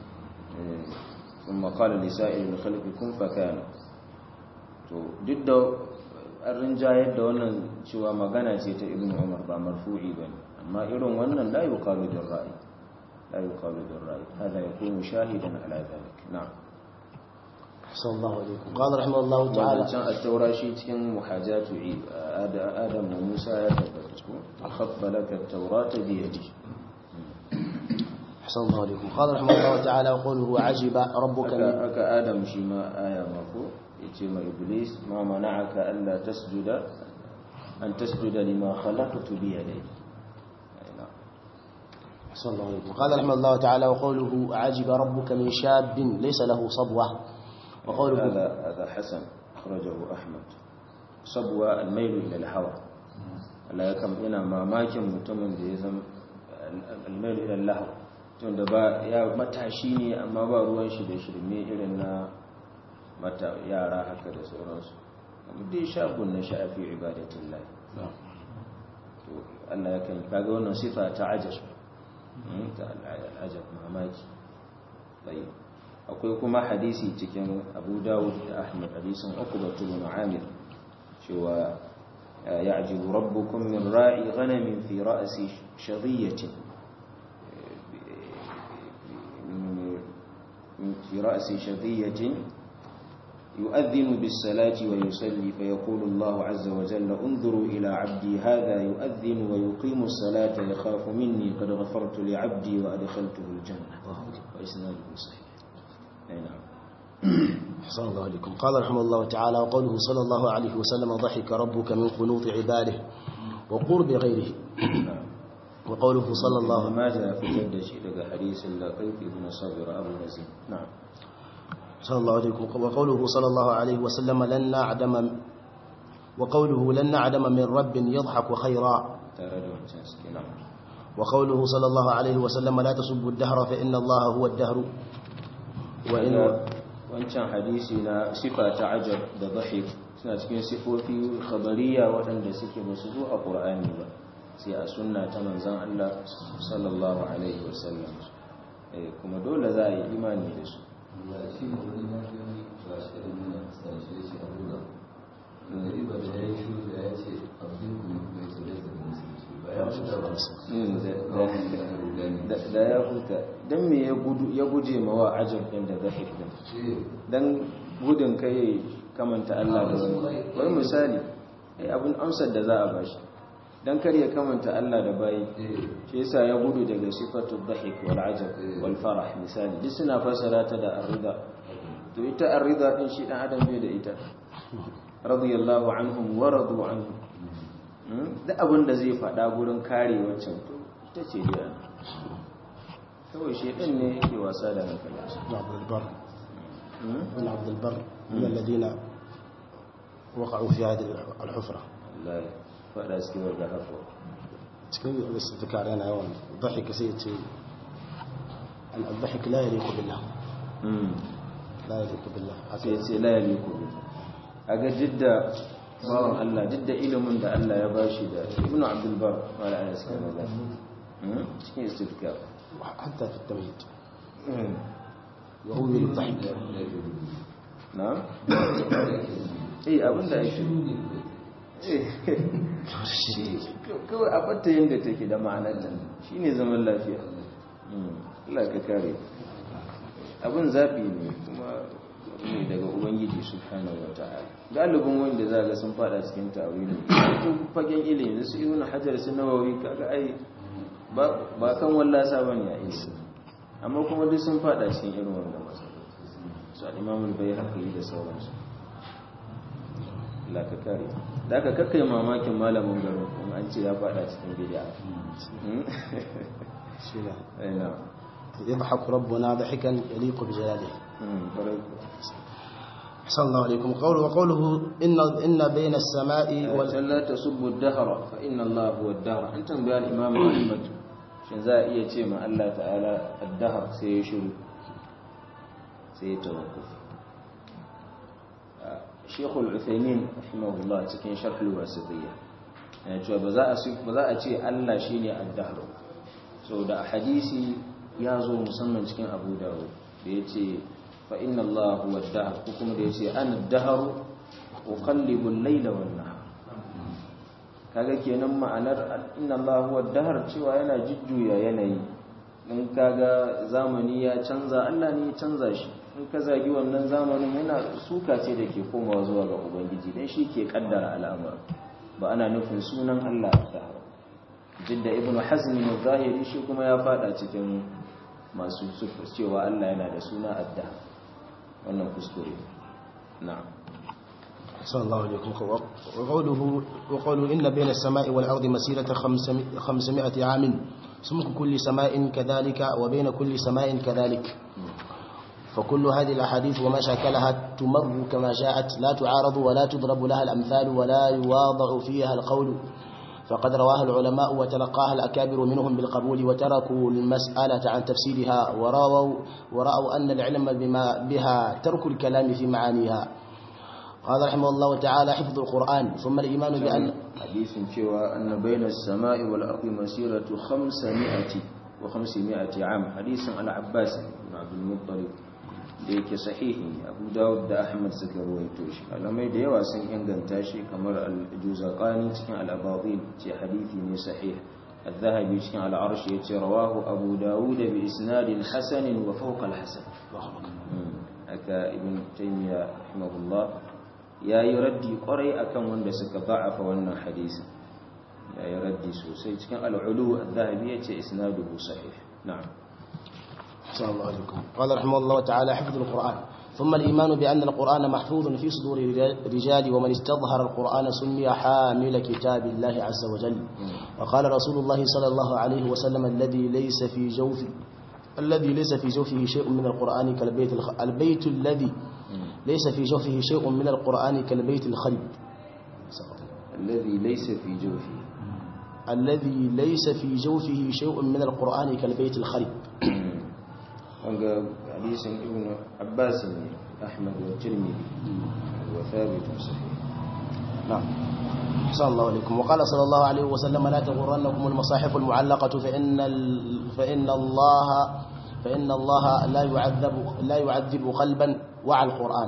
kuma qala li sa'il al-khalqi kun fakana to duk da an rinjayar da wannan cewa magana ce ta ibnu umar ba marfu'i bane amma irin wannan la yuqalu bil ra'i la yuqalu bil ra'i hada yakunu shahidan ala dhalik na'am. صلى الله عليكم. قال رحمه الله تعالى التوراة شيء تكن محاجات آدم وموسى يتبتكم أخف لك التوراة بيدي. صلى الله عليكم. قال رحمه الله تعالى وقوله عجب ربك أك آدم شما آية مفو يتم إبليس ما منعك ألا تسجد أن تسجد لما خلقت بيدي. صلى الله عليكم. قال رحمه الله تعالى وقوله عجب ربك من شاب ليس له صبوة. وقوله هذا هذا حسن أخرجه أحمد. صبوة الميل إلى الهوى. لا يكم هنا ما ماكن متمن يزم الميل إلى اللهو. tunda ba ya matashi ne amma ba ruwan shi da shirme irin na mata yara haka da sauransu. Dai shabun na sha'afi ibadatillah. To Allah ya kan kaga wannan sifa ta ajab. Ta al-ajab mamaki. Tayyib. Akwai kuma hadisi cikin Abu Dawud da Ahmad hadisin Uqbah ibn Amir cewa ya'jibu rabbukum min ra'i ghanamin fi ra'si shadhiyatin fi ra'si shadhiyatin yu'adhdhinu bis-salati wa yusalli fayaqulu Allahu 'azza wa jalla unzuru ila 'abdi hadha yu'adhdhinu wa yuqimu as-salata yakhafu minni qad ghafartu li 'abdi wa adkhaltuhu al-jannah wa isnaduhu sahih. أحسن الله عليكم. قال رحمه الله تعالى وقوله صلى الله عليه وسلم ضحك ربك من قنوط عباده وقرب غيره. وقوله صلى الله ما جاء في جد شيء لقى حديث اللقيط بن صبر أبو نزيم. نعم. صلى الله عليكم. وقوله صلى الله عليه وسلم لن نعدم وقوله لن نعدم من رب يضحك خيرا. وقوله صلى الله عليه وسلم لا تسبوا الدهر فإن الله هو الدهر. wancan hadisi na sifa ta ajab da dhahik suna cikin sifofi khabariya waɗanda suke basu zo a Qur'ani ba sai a sunna ta manzon Allah sallallahu alaihi wasallam eh kuma dole za a yi imani da su da ya huta don me ya guje mawa ajab din da zahir din don gudun kai kamanta Allah da wani wani misali abin amsar da za a bashi don kar ya kamanta Allah da bayi shi yasa ya gudu daga sifatu dhahik wal ajab wal farah misali duk suna fasara ta da ar-rida to ita ar-rida din shi dan adam bai da ita radiyallahu anhum wa radu anhu duk abin da zai faɗa gurin kare wancan to ita ce da kawai shedan ne yake wasa da hankalinsa. Abdul ابن عبد البر من الذين وقعوا في هذه الحفرة. لا فلا استوى الحفرة. تكلم الاستذكار أنا يوم ضحك سيدي الضحك لا يليق بالله. لا يليق بالله. سيدي لا يليق بالله. أجد جدا bawan Allah duk da ilimin da Allah ya bashi da Ibn Abdul Bar wala ana sai maza cikin istidkar hatta fi tamhid yawmi al-dhahik na'am eh abinda ake eh kawai a batta yanda take da ma'anar ta shine zaman lafiya Allah ka kare abin zafi ne kuma ne daga ubangiji subhanahu wataala galibin wanda za ga sun fada cikin tawili duk fagen ilimi su ibn hajar su nawawi kaga ai ba ba kan wallasa bane a ilimi amma kuma duk sun fada cikin irin wannan matsala su al-imam al-bayhaqi da sauransu Allah ka kare da ka kakkai mamakin malamin garin kuma an ce ya fada cikin bid'a shi ne ina يضحك ربنا ضحكا يليق بجلاله. أحسن الله عليكم. قوله وقوله إن إن بين السماء وال لا تسبوا الدهر فإن الله هو الدهر. أنتم بيان الإمام أحمد شن زائية شيء الله تعالى الدهر سيشل سيتوقف. الشيخ العثيمين رحمه الله تكين شرح الواسطية. يعني شو بزاء بزاء شيء الله شيني الدهر. سو ده حديثي ya zo musamman cikin abu dawud da ya ce fa inna Allah huwa ad-dahr ko kuma da ya ce ana ad-dahr uqallibu al-layla wan-nahar kaga kenan ma'anar inna Allah huwa ad-dahr cewa yana jujjuya yanayi in kaga zamani ya canza Allah ne ya canza shi in ka zagi wannan zamanin yana suka ce da ke komawa zuwa ga ubangiji dan shi ke kaddara al'amura ba ana nufin sunan Allah ad-dahr jidda ibnu hazm al-zahiri shi kuma ya fada cikin masu sufur cewa Allah yana da suna adda wannan kuskure na'am sallallahu alaihi wa qawluhu wa qawlu inna bayna as-sama'i wal ardi masirata khamsami'ati 'amin sumku kulli sama'in kadhalika wa bayna kulli sama'in kadhalik فكل هذه الأحاديث وما شاكلها تمر كما جاءت لا تعارض ولا تضرب لها الأمثال ولا يواضع فيها القول فقد رواها العلماء وتلقاها الأكابر منهم بالقبول وتركوا المسألة عن تفسيرها ورأوا, ورأوا أن العلم بما بها ترك الكلام في معانيها. قال رحمه الله تعالى حفظ القرآن ثم الإيمان بأن حديث شوى أن بين السماء والأرض مسيرة خمسمائة وخمسمائة عام حديث على عباس بن عبد المطلب da yake sahihi Abu Dawud da Ahmad suka ruwaito shi alamai da yawa sun inganta shi kamar al-Juzaqani cikin al-Abadil ce hadisi ne sahih al-Dhahabi cikin al-Arsh yace rawahu Abu Dawud bi isnadin hasan wa fawqa al-hasan aka Ibn Taymiyyah rahimahullah yayi raddi kwarai akan wanda suka da'afa wannan hadisi yayi raddi sosai cikin al-Ulu al-Dhahabi yace isnaduhu sahih na'am. صلى الله عليكم. قال رحمه الله تعالى حفظ القرآن ثم الإيمان بأن القرآن محفوظ في صدور الرجال ومن استظهر القرآن سمي حامل كتاب الله عز وجل. وقال رسول الله صلى الله عليه وسلم الذي ليس في جوف الذي ليس في جوفه شيء من القرآن كالبيت الخ... البيت الذي ليس في جوفه شيء من القرآن كالبيت الخرب. الذي ليس في جوفه الذي ليس في جوفه شيء من القرآن كالبيت الخرب. wanga hadisin ibn Abbas ne Ahmad wa Tirmidhi wa thabit sahih na'am sallallahu alaikum wa qala sallallahu alaihi wa sallam la taghurrannakum al-masahif al-mu'allaqatu fa inna fa inna Allah fa inna Allah la yu'adhibu la yu'adhibu qalban wa al-Qur'an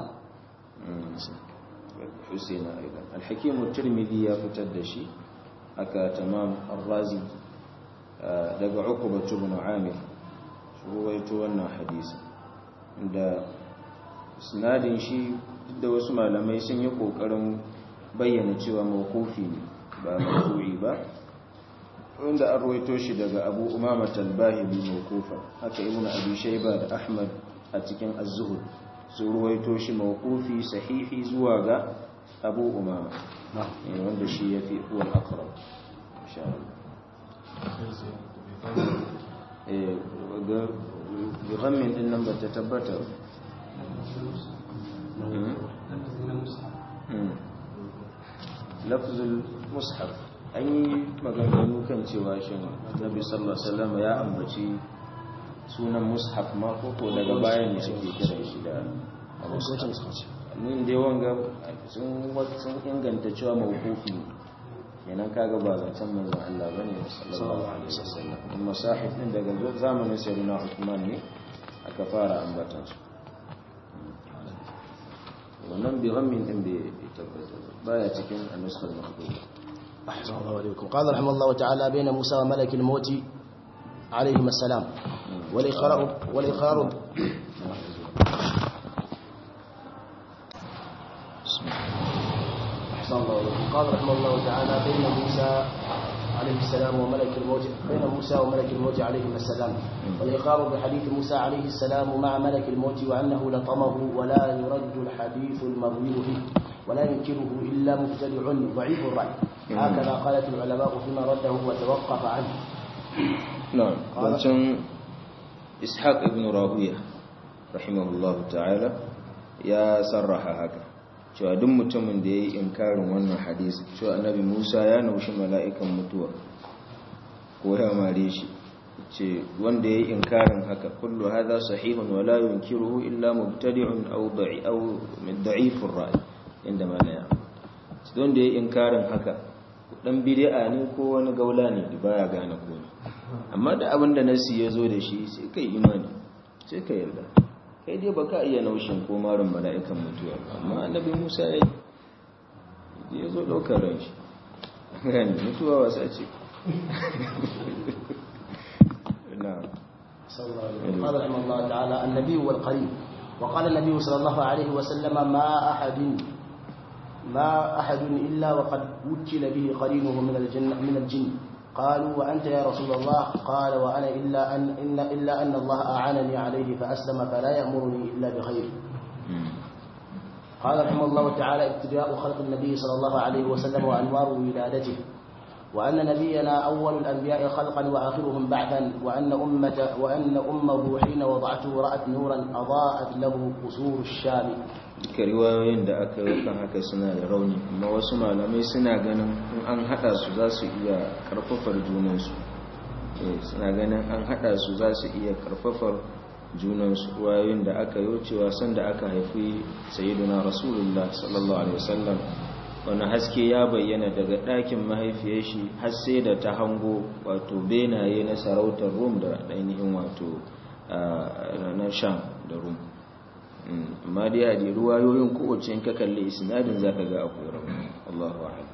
Husaina aidan al-Hakim at-Tirmidhi ya fitar da shi aka tamam ar-Razi daga Uqbah ibn Amir ruwaito wannan hadisi da sinadin shi da wasu malamai sun yi kokarin bayyana cewa mawqufi ne ba marfu'i ba wanda an ruwaito shi daga Abu Umama al-Bahili mawqufa haka Ibn Abi Shayba da Ahmad a cikin Az-Zuhd su ruwaito shi mawqufi sahihi zuwa ga Abu Umama wanda shi yafi huwa al-aqrab insha Allah bighammin din nan ba ta tabbata lafzul mushaf an yi maganganu kan cewa shin Nabi sallallahu alaihi wasallam ya ambaci sunan mushaf ma ko daga bayan ne ake kira shi da mun dai wanga sun sun inganta cewa mawqufi kenan kaga ba zancen manzon Allah bane sallallahu alaihi wasallam kuma sahih din daga zamanin sayyidina Uthman ne aka fara ambata su wannan bi ghammin din bai tabbata baya cikin an-nuskhal mahdud أحسن الله عليكم. قال رحمه الله تعالى بين موسى وملك الموت عليهما السلام والإقرار والإقرار أحسن الله إليكم. قال رحمه الله تعالى بين موسى عليه السلام وملك الموت بين موسى وملك الموت عليهما السلام والإقرار بحديث موسى عليه السلام مع ملك الموت وأنه لطمه ولا يرد الحديث المروي فيه ولا ينكره إلا مبتدع ضعيف الرأي هكذا قالت العلماء فيما رده وتوقف عنه. نعم. وانتم إسحاق ابن راهوية رحمه الله تعالى يا صرح هكذا cewa duk mutumin da ya yi inkarin wannan hadisi cewa annabi Musa ya naushi mala'ikan mutuwa ko ya mare shi ce wanda ya yi inkarin haka kullu hadha sahihun wa la yunkiruhu illa mubtadi'un aw da'i aw min da'ifur ra'i inda malaya don da ya yi inkarin haka dan bid'a ne ko wani gaula ne da baya gane komai amma da abin da nasi ya zo da shi sai kai imani sai ka yarda kai dai baka iya naushin ko marin mala'ikan mutuwa amma annabi Musa ya yi ya zo daukar ran shi gani mutuwa wasa ce na'am sallallahu alaihi wa sallam Allah ta'ala annabi wal qarib wa qala an-nabi sallallahu alaihi wa sallam ma ahadin ma ahadun illa wa qad wukila bihi qarinuhu min al-jinn min al-jinn قالوا وأنت يا رسول الله قال وأنا إلا أن إن إلا أن الله أعانني عليه فأسلم فلا يأمرني إلا بخير. قال رحمه الله تعالى ابتداء خلق النبي صلى الله عليه وسلم وأنوار ولادته وأن نبينا أول الأنبياء خلقا وآخرهم بعثا وأن أمة وأن أمه حين وضعته رأت نورا أضاءت له قصور الشام. riwayoyin da aka yi kan haka suna da rauni amma wasu malamai suna ganin in an hada su za su iya karfafar junansu suna ganin an hada su za su iya karfafar junansu riwayoyin da aka yi cewa sanda aka haifi sayyiduna rasulullah sallallahu alaihi wasallam wani haske ya bayyana daga ɗakin mahaifiyar shi har sai da ta hango wato benaye na sarautar rum da ainihin wato na sham da rum amma dai a ji ruwayoyin kowace in ka kalli isnadin zaka ga akwai rauni Allahu a'lam.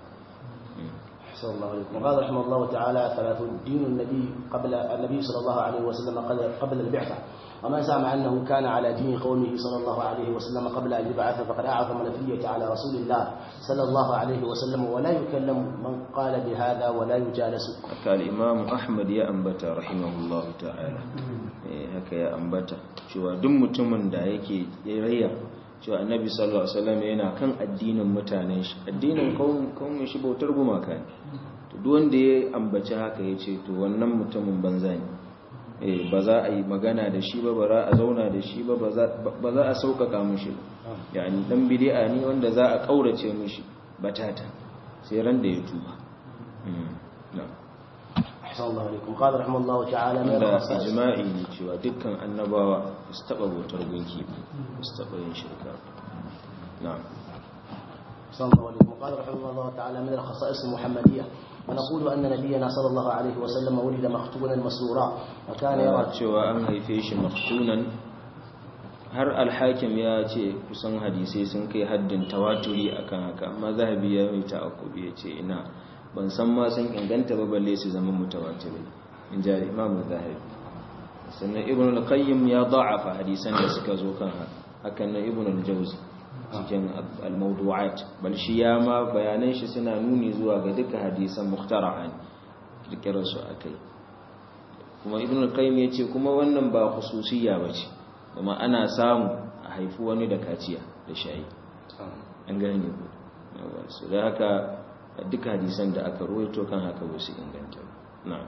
صلى الله عليه وسلم. وقال رحمه الله تعالى ثلاث دين النبي قبل النبي صلى الله عليه وسلم قبل البعثة وما زعم أنه كان على دين قومه صلى الله عليه وسلم قبل أن يبعث فقد أعظم النبية على رسول الله صلى الله عليه وسلم ولا يكلم من قال بهذا ولا يجالس. قال الإمام أحمد يا أنبت رحمه الله تعالى haka ya ambata cewa duk mutumin da yake rayya cewa annabi sallallahu alaihi wasallam yana kan addinin mutanen shi addinin kawun shi bautar gumaka ne to duk wanda ya ambaci haka yace to wannan mutumin banza ne eh ba za a yi magana da shi ba ba za a zauna da shi ba ba za a sauƙaƙa mishi yani dan bid'a ne wanda za a kaurace mishi batata sai ran da ya tuba na'am. أحسن الله عليكم. قال رحمه الله تعالى ما يرى إجماعي cewa dukkan annabawa su taba bautar gunki su taba yin shirka. نعم. أحسن الله عليكم. قال رحمه الله تعالى من الخصائص المحمدية ونقول أن نبينا صلى الله عليه وسلم ولد مختونا مسرورا وكان يرى cewa an haife shi maktunan har al-hakim ya ce kusan hadisi sun kai haddin tawaturi akan haka amma zahabi ya mai ta'akkubi ya ce ina ban san ma sun inganta ba balle su zama mutawatir in ja Imam Zahabi. Sannan Ibn al-Qayyim ya da'afa hadisan da suka zo kan hakan na Ibn al-Jawzi cikin al-mawdu'at bal shi ya ma bayanan shi suna nuni zuwa ga duka hadisan mukhtara'an kirkirar su akai. Kuma Ibn al-Qayyim ya ce kuma wannan ba khususiyya bace kuma ana samu a haifi wani da kaciya da shayi an gane ku so da haka duka hadisan da aka ruwaito kan haka ba su inganta na'am.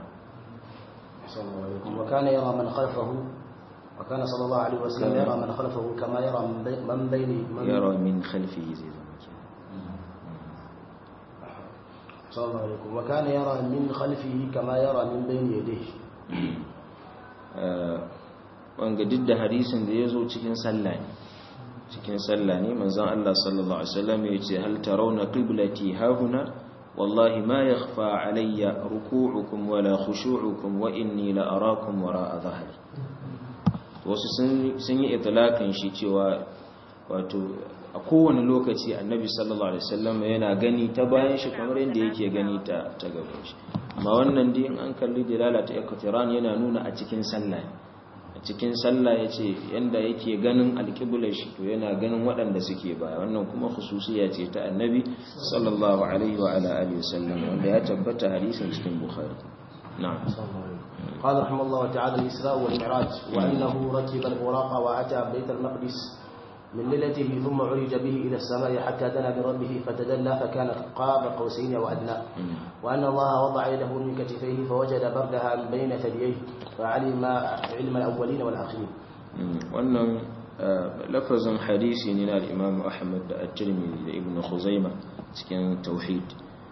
وكان يرى من خلفه وكان صلى الله عليه وسلم يرى من خلفه كما يرى من بين من يرى من خلفه زي صلى الله عليه وسلم وكان يرى من خلفه كما يرى من بين يديه. wanga duk da hadisin da yazo cikin sallah ne cikin sallah ne manzon Allah sallallahu alaihi wasallam yace hal tarawna qiblati hahuna wallahi ma yakhfa alayya ruku'ukum wala khushu'ukum wa inni la arakum wara'a dhahri. Wasu sun sun yi itlaqin shi cewa wato a kowane lokaci annabi sallallahu alaihi wasallam yana gani ta bayan shi kamar yadda yake gani ta ta gaban shi amma wannan dai in an kalli dilala ta iqtiran yana nuna a cikin sallah a cikin sallah yace yanda yake ganin alqiblar shi to yana ganin waɗanda suke baya wannan kuma khususiya ce ta annabi sallallahu alaihi wa ala alihi wasallam wanda ya tabbata hadisin cikin bukhari na'am قال رحمه الله تعالى الإسراء والمعراج وأنه ركب البراق وأتى بيت المقدس من ليلته ثم عرج به إلى السماء حتى دنا بربه فتدلى فكان قاب قوسين وأدنى وأن الله وضع يده من كتفيه فوجد بردها بين ثدييه فعلم علم الأولين والآخرين. وأنه لفظ حديث من الإمام أحمد الترمذي ابن خزيمة كان توحيد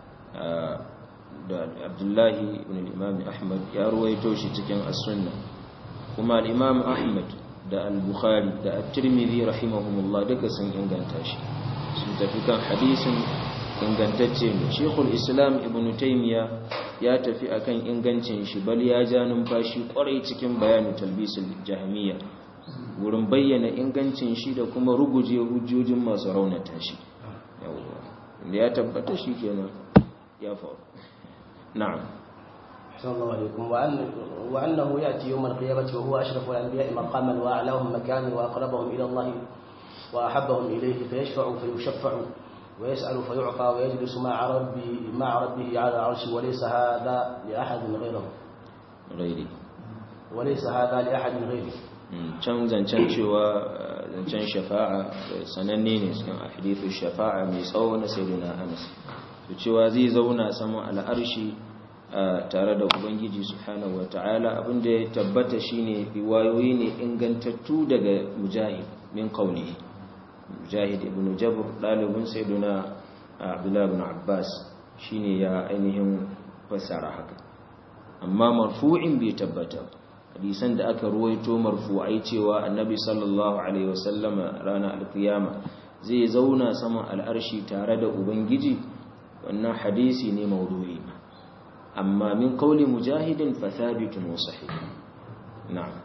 da Abdullahi ibn al-Imam Ahmad ya ruwaito shi cikin as-Sunnah kuma al-Imam Ahmad da al-Bukhari da at-Tirmidhi rahimahumullah duka sun inganta shi sun tafi kan hadisin ingantacce ne Sheikhul Islam Ibn Taymiyyah ya tafi akan ingancin shi bal ya ja numfashi kwarai cikin bayanin talbisul jahmiyya wurin bayyana ingancin shi da kuma ruguje hujjojin masu raunata shi yawa inda ya tabbata shi kenan ya faru. نعم صلى الله عليكم وأن وأنه يأتي يوم القيامة وهو أشرف الأنبياء مقاما وأعلاهم مكانا وأقربهم إلى الله وأحبهم إليه فيشفع فيشفع ويسأل فيعطى ويجلس مع ربه مع ربه على العرش وليس هذا لأحد غيره غيري وليس هذا لأحد غيره can zancen cewa zancen shafa'a sananne ne cikin hadithu shafa'a mai tsawo na sayyidina Anas to cewa zai zauna saman al'arshi tare da ubangiji subhanahu wataala abinda ya tabbata shine riwayoyi ne ingantattu daga mujahid min qawlihi mujahid ibn jabr dalibin sayyidina abdullah ibn abbas shine ya ainihin fasara haka amma marfu'in bai tabbata hadisan da aka ruwaito marfu'ai cewa annabi sallallahu alaihi wasallama ranar alkiyama zai zauna saman al'arshi tare da ubangiji wannan hadisi ne maudu'i amma min qawli mujahidin fa thabitun wa sahih na'am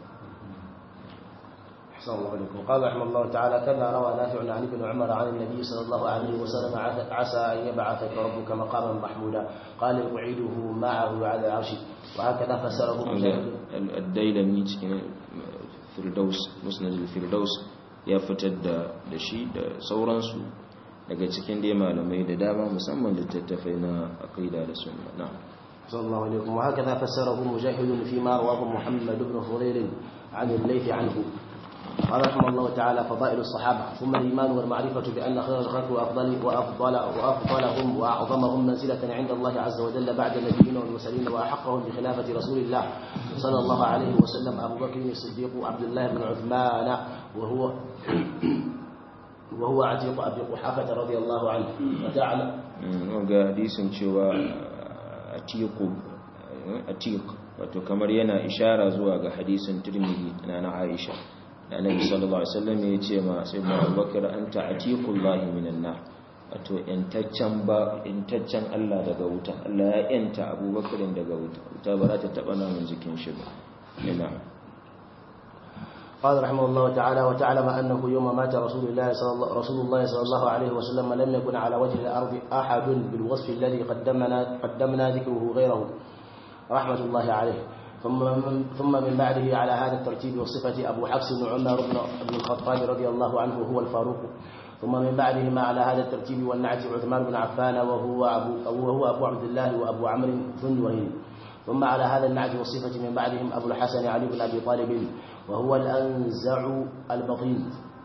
أحسن الله عليكم قال رحمه الله تعالى كما روى نافع عن ابن عمر عن النبي صلى الله عليه وسلم عسى أن يبعثك ربك مقاما محمودا قال أعيده معه على العرش وهكذا فسره الديلمي فردوس مسند الفردوس ya fitar da da shi da sauransu daga cikin dai malamai da dama musamman da tattafai na aqida da sunna na'am sallallahu alaihi wa hakaza fassarahu mujahid fi ma rawahu muhammad ibn furair an al-layth anhu قال رحمه الله تعالى فضائل الصحابة ثم الإيمان والمعرفة بأن خير الخلق وأفضل وأفضل وأفضلهم وأعظمهم منزلة عند الله عز وجل بعد النبيين والمرسلين وأحقهم بخلافة رسول الله صلى الله عليه وسلم أبو بكر الصديق عبد الله بن عثمان وهو وهو عتيق أبي قحافة رضي الله عنه وتعالى وقال حديث شوى عتيق عتيق wato kamar yana ishara zuwa ga hadisin Tirmidhi na Aisha Annabi sallallahu alaihi wasallam ya ce ma sayyidina Abubakar anta atiqullahi minan nar wato yantaccen ba yantaccen Allah daga wuta Allah ya yanta Abubakar daga wuta wuta ba za ta taba namun jikin shi ba ina قال رحمه الله تعالى وتعلم أنه يوم مات رسول الله صلى الله رسول الله صلى الله عليه وسلم لم يكن على وجه الأرض أحد بالوصف الذي قدمنا قدمنا ذكره غيره رحمة الله عليه ثم من ثم من بعده على هذا الترتيب والصفة أبو حفص بن عمر بن الخطاب رضي الله عنه هو الفاروق ثم من بعدهما على هذا الترتيب والنعت عثمان بن عفان وهو أبو وهو أبو عبد الله وأبو عمرو ذو النورين ثم على هذا النعت والصفة من بعدهم أبو الحسن علي بن أبي طالب وهو الأنزع البطين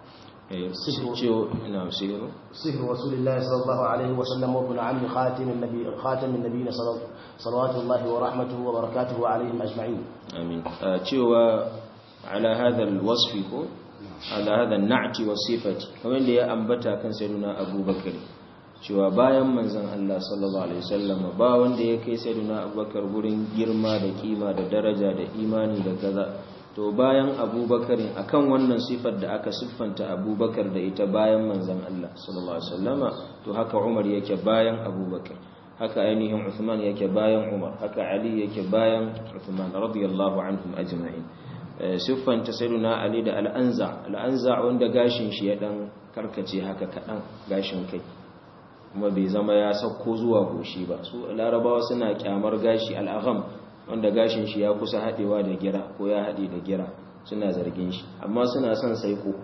سهر رسول الله صلى الله عليه وسلم وابن عم خاتم النبي خاتم النبيين صلوات الله ورحمته وبركاته عليهم أجمعين آمين تشوى على هذا الوصف على هذا النعت والصفة كمان اللي أنبتها كان سيدنا أبو بكر cewa bayan manzon Allah sallallahu alaihi wasallam ba wanda ya kai sayyidina Abubakar gurin girma da kima da daraja da imani da kaza to bayan Abubakar akan wannan sifar da aka siffanta Abubakar da ita bayan manzon Allah sallallahu alaihi wasallama to haka Umar yake bayan Abubakar haka ainihin Uthman yake bayan Umar haka Ali yake bayan Uthman radiyallahu anhum ajma'in siffanta sayyidina Ali da al-anza al-anza wanda gashin shi ya dan karkace haka kadan gashin kai kuma bai zama ya sauko zuwa goshi ba. Su larabawa suna kyamar gashi al'agham wanda gashin shi ya kusa haɗewa da gira ko ya haɗe da gira, suna zargin shi, amma suna son saiko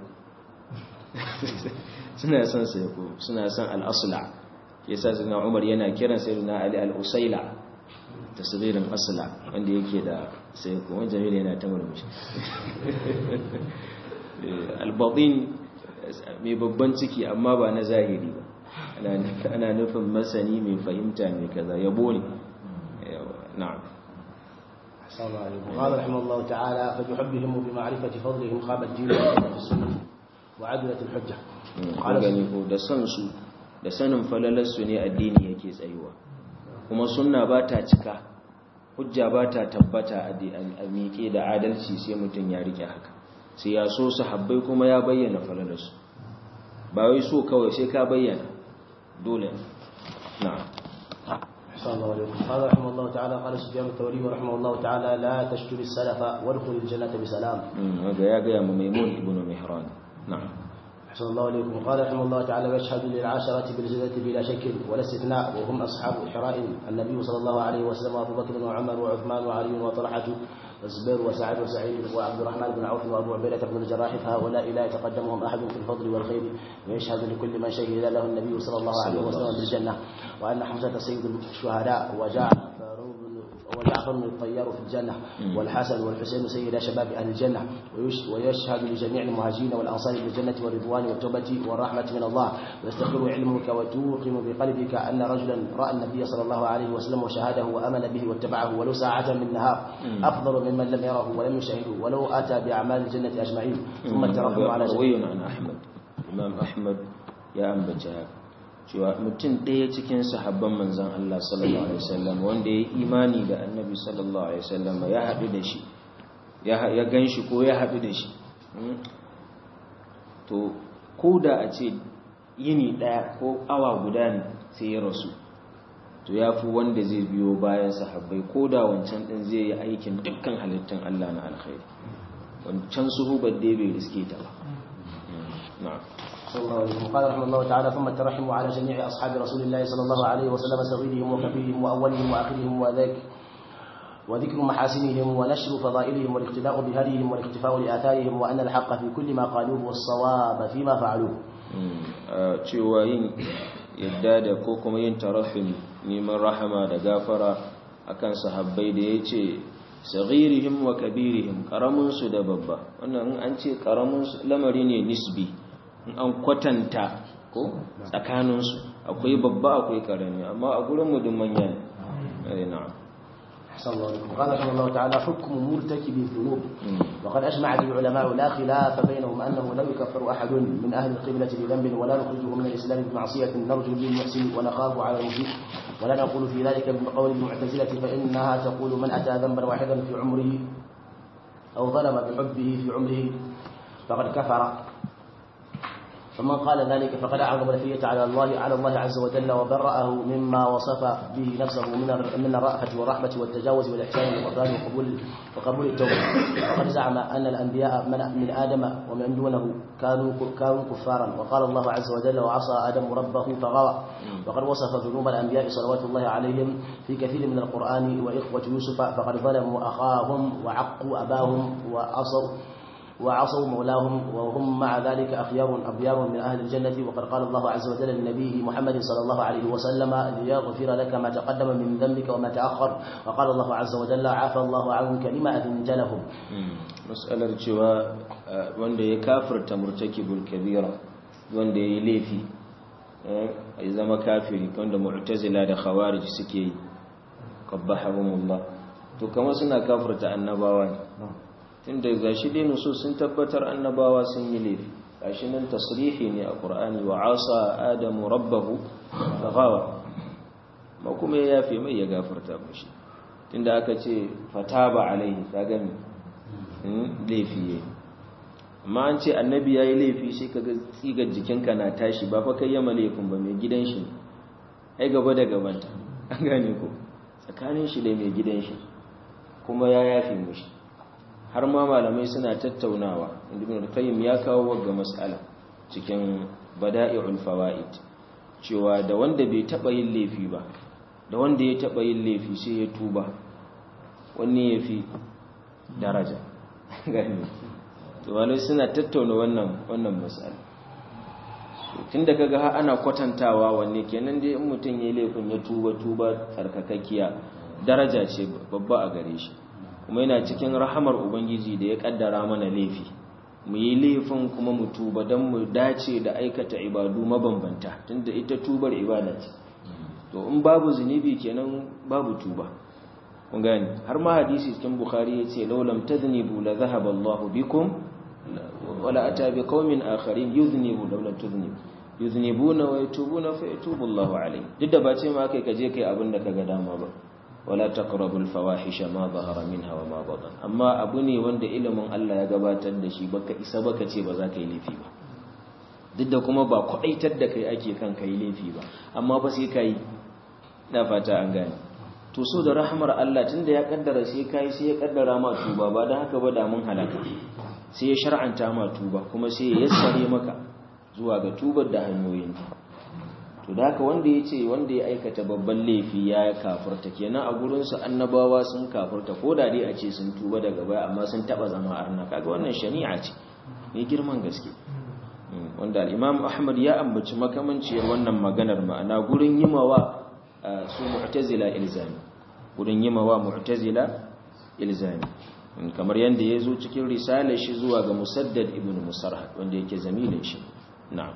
suna son saiko suna son al'asla. Yasa sayyidina Umar yana kiran sayyidina Ali al-Usaila, tasbirin asla, wanda yake da saiko. Wanda Jamil yana ta murmushi. Al-batin mai babban ciki amma ba na zahiri ba, ana nufin masani mai fahimta mai kaza, yabo ne. Na'am. قال رحمه الله تعالى فبحبهم وبمعرفة فضلهم خاب الدين في السنة وعدلت الحجة. قال gani ko da san su da sanin falalar su ne addini yake tsayuwa, kuma sunna ba ta cika, hujja ba ta tabbata a miƙe da adalci sai mutum ya rike haka, sai ya so sahabbai kuma ya bayyana falalar su, ba wai so kawai sai ka bayyana dole. Na'am. قال رحمه الله تعالى قال سفيان الثوري رحمه الله تعالى لا تشتري السلف وادخل الجنة بسلام. هذا يا جاء ميمون ابن مهران. نعم. أحسن الله عليكم. قال رحمه الله تعالى ويشهد للعشرة بالجنة بلا شك ولا استثناء وهم أصحاب حراء النبي صلى الله عليه وسلم وأبو بكر وعمر وعثمان وعلي وطلحة والزبير وسعد وسعيد وعبد الرحمن بن عوف وأبو عبيدة بن الجراح، فهؤلاء لا يتقدمهم أحد في الفضل والخير، ويشهد لكل من شهد له النبي صلى الله عليه وسلم بالجنة وأن حمزة سيد الشهداء وجعفر وجعفر بن الطيار في الجنة والحسن والحسين سيد شباب أهل الجنة، ويشهد لجميع المهاجرين والأنصار بالجنة والرضوان والتوبة والرحمة من الله، ويستقر علمك وتوقن بقلبك أن رجلا رأى النبي صلى الله عليه وسلم وشهاده وأمن به واتبعه ولو ساعة من نهار أفضل ممن لم يره ولم يشهده ولو أتى بأعمال الجنة أجمعين. ثم الترحم على جميع. عن أحمد الإمام أحمد يا أم بجاب cewa mutum ɗaya cikin sahabban manzan Allah sallallahu alaihi wasallam wanda ya imani da annabi sallallahu alaihi wasallam ya haɗu da shi ya gan shi ko ya haɗu da shi, to ko da a ce yini ɗaya ko awa guda ne sai ya rasu, to ya fi wanda zai biyo bayan sahabbai ko da wancan ɗin zai yi aikin dukkan halittun Allah na alkhairi, wancan suhubar dai bai riske ta ba. na'am. قال رحمه الله تعالى ثم الترحم على جميع أصحاب رسول الله صلى الله عليه وسلم صغيرهم وكبيرهم وأولهم وآخرهم وذاك وذكر محاسنهم ونشر فضائلهم والاقتداء بهديهم والاقتفاء لآثارهم وأن الحق في كل ما قالوه والصواب فيما فعلوه. cewa yin yadda da ko kuma yin tarafin neman rahama da gafara akan sahabbai da yace saghirihim wa kabirihim, karamin su da babba, wannan in an ce karamin su lamari ne nisbi, in an kwatanta ko tsakaninsu akwai babba akwai karami, amma a gurin mu duk manya ne. na'am. قال رحمه الله تعالى حكم مرتكب الذنوب. وقد أجمع العلماء لا خلاف بينهم أنه لا يكفر أحد من أهل القبلة بذنب ولا نخرجه من الإسلام بمعصية نرجو للمحسن ونخاف على المسيء، ولا نقول في ذلك بقول المعتزلة فإنها تقول من أتى ذنبا واحدا في عمره أو ظلم بحبه في عمره فقد كفر، فمن قال ذلك فقد أعظم الفية على الله على الله عز وجل وبرأه مما وصف به نفسه من من الرأفة والرحمة والتجاوز والإحسان والغفران وقبول وقبول التوبة. وقد زعم أن الأنبياء من, من آدم ومن دونه كانوا كانوا كفارا، وقال الله عز وجل وعصى آدم ربه فغوى. وقد وصف ذنوب الأنبياء صلوات الله عليهم في كثير من القرآن، وإخوة يوسف فقد ظلموا أخاهم وعقوا أباهم وعصوا وعصوا مولاهم وهم مع ذلك أخيار أبيار من أهل الجنة. وقد قال الله عز وجل لنبيه محمد صلى الله عليه وسلم ليغفر لك ما تقدم من ذنبك وما تأخر، وقال الله عز وجل عفى الله عنك لما أذنت لهم. مسألة جوا wanda ya kafirta murtakibul kabira, wanda ya laifi ya zama kafiri, wanda mu'tazila da khawarij suke yi qabbahumullah, to kamar suna kafirta annabawa ne, tunda gashi dai nusu sun tabbatar annabawa sun yi laifi, gashi nan tasrihi ne a Qur'ani wa asa adamu rabbahu faghawa, ma kuma ya yafe mai ya gafarta mishi, tunda aka ce fataba alaihi kaga me laifi yayi, amma an ce annabi yayi laifi sai kaga tsigar jikinka na tashi, ba fa kai yama laifin ba, mai gidan shi ai gaba da gabanta, an gane ko tsakanin shi da mai gidan shi kuma ya yafe mishi. har ma malamai suna tattaunawa, ibn al-qayyim ya kawo wagga mas'ala cikin bada'i'ul fawaid, cewa da wanda bai taba yin laifi ba da wanda ya taba yin laifi sai ya tuba wanne yafi daraja gani to wani suna tattauna wannan wannan mas'ala tunda kaga har ana kwatantawa wanne kenan dai in mutun yayin laifin ya tuba tuba tsarkakakkiya daraja ce babba a gare shi kuma yana cikin rahamar ubangiji da ya kaddara mana laifi mu yi laifin kuma mu tuba don mu dace da aikata ibadu mabambanta tunda ita tubar ibada ce to in babu zunubi kenan babu tuba kun gani har ma hadisi cikin bukhari yace law lam tadhnibu la dhahaba Allahu bikum wala ata bi qaumin akharin yudhnibu law lam tudhnibu yudhnibuna wa yatubuna fa yatubu Allahu alayhi duk da ba ce ma kai kaje kai abin da kaga dama ba wala taqrabul fawahisha ma zahara minha wa ma batan amma abu ne wanda ilimin Allah ya gabatar da shi baka isa baka ce ba za ka yi laifi ba duk da kuma ba kwadaitar da kai ake kan kai laifi ba amma ba sai kai da fata an gane to so da rahmar Allah tunda ya kaddara sai kai sai ya kaddara ma tuba ba dan haka ba da mun halaka sai ya shar'anta ma tuba kuma sai ya yassare maka zuwa ga tubar da hanyoyin to da haka wanda ya ce wanda ya aikata babban laifi ya kafirta kenan a gurinsu annabawa sun kafirta ko da dai a ce sun tuba daga baya amma sun taba zama arna kaga wannan shari'a ce mai girman gaske wanda al-Imam Ahmad ya ambaci makamanciyar wannan maganar ma'ana gurin yimawa su mu'tazila ilzami gurin yimawa mu'tazila ilzami kamar yanda ya zo cikin risalar shi zuwa ga Musaddad ibn Musarhad wanda yake zamilin shi na'am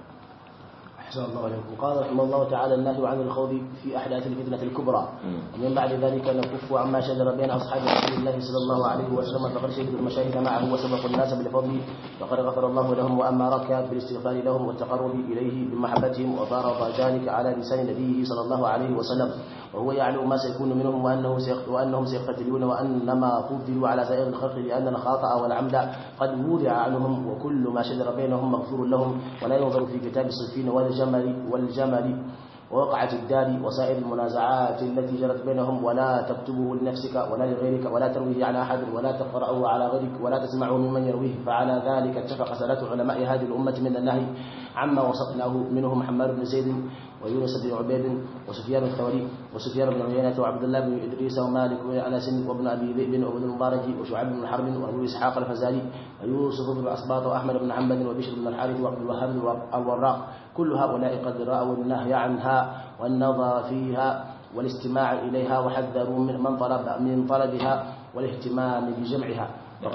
أحسن الله عليكم. قال رحمه الله تعالى النهي عن الخوض في أحداث الفتنة الكبرى ومن بعد ذلك نكف عما شجر بين أصحاب رسول الله صلى الله عليه وسلم فقد شهدوا المشاهد معه وسبق الناس بالفضل فقد غفر الله لهم وأمرك بالاستغفار لهم والتقرب إليه بمحبتهم وفارض ذلك على لسان نبيه صلى الله عليه وسلم وهو يعلم ما سيكون منهم وأنه وأنهم سيقتلون وأنما فضلوا على سائر الخلق لأن الخطأ والعمد قد وضع عنهم وكل ما شجر بينهم مغفور لهم ولا ينظر في كتاب الصفين والجمل والجمل ووقعت الدار وسائر المنازعات التي جرت بينهم ولا تكتبه لنفسك ولا لغيرك ولا ترويه على أحد ولا تقرأه على غيرك ولا تسمعه ممن يرويه فعلى ذلك اتفق سادة علماء هذه الأمة من النهي عما وصفناه منهم محمد بن زيد ويونس بن عبيد وسفيان الثوري وسفيان بن عيينة وعبد الله بن إدريس ومالك بن أنس وابن أبي ذئب وابن المبارك وشعيب بن حرب وأبو إسحاق الفزاري ويوسف بن أسباط وأحمد بن حنبل وبشر بن الحارث وعبد الوهاب الوراق كل هؤلاء قد رأوا النهي عنها والنظر فيها والاستماع إليها وحذروا من من طلب من طلبها والاهتمام بجمعها.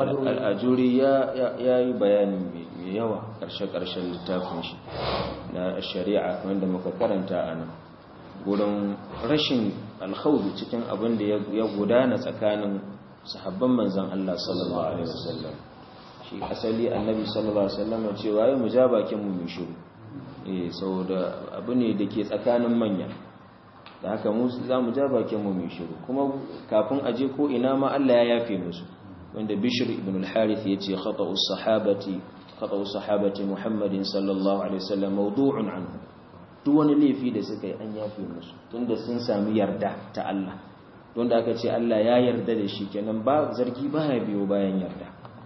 الأجوري يا يا بيان yawa ƙarshe-ƙarshen littafin shi na shari'a wanda muka karanta a nan gudun rashin alkhawdu cikin abin da ya gudana tsakanin sahabban manzan Allah sallallahu alaihi wasallam shi asali annabi sallallahu alaihi wasallam cewa ya muja bakin mu shiru eh saboda abu ne da ke tsakanin manya da haka mu za mu ja bakin mu shiru kuma kafin aje ko ina ma Allah ya yafe musu wanda Bishr ibn al-Harith yace khata'u sahabati khata'u sahabati Muhammadin sallallahu alaihi wasallam mawdu'un anhu duk wani laifi da suka yi an yafe musu tunda sun sami yarda ta Allah don da aka ce Allah ya yarda da shi kenan ba zargi ba ya biyo bayan yarda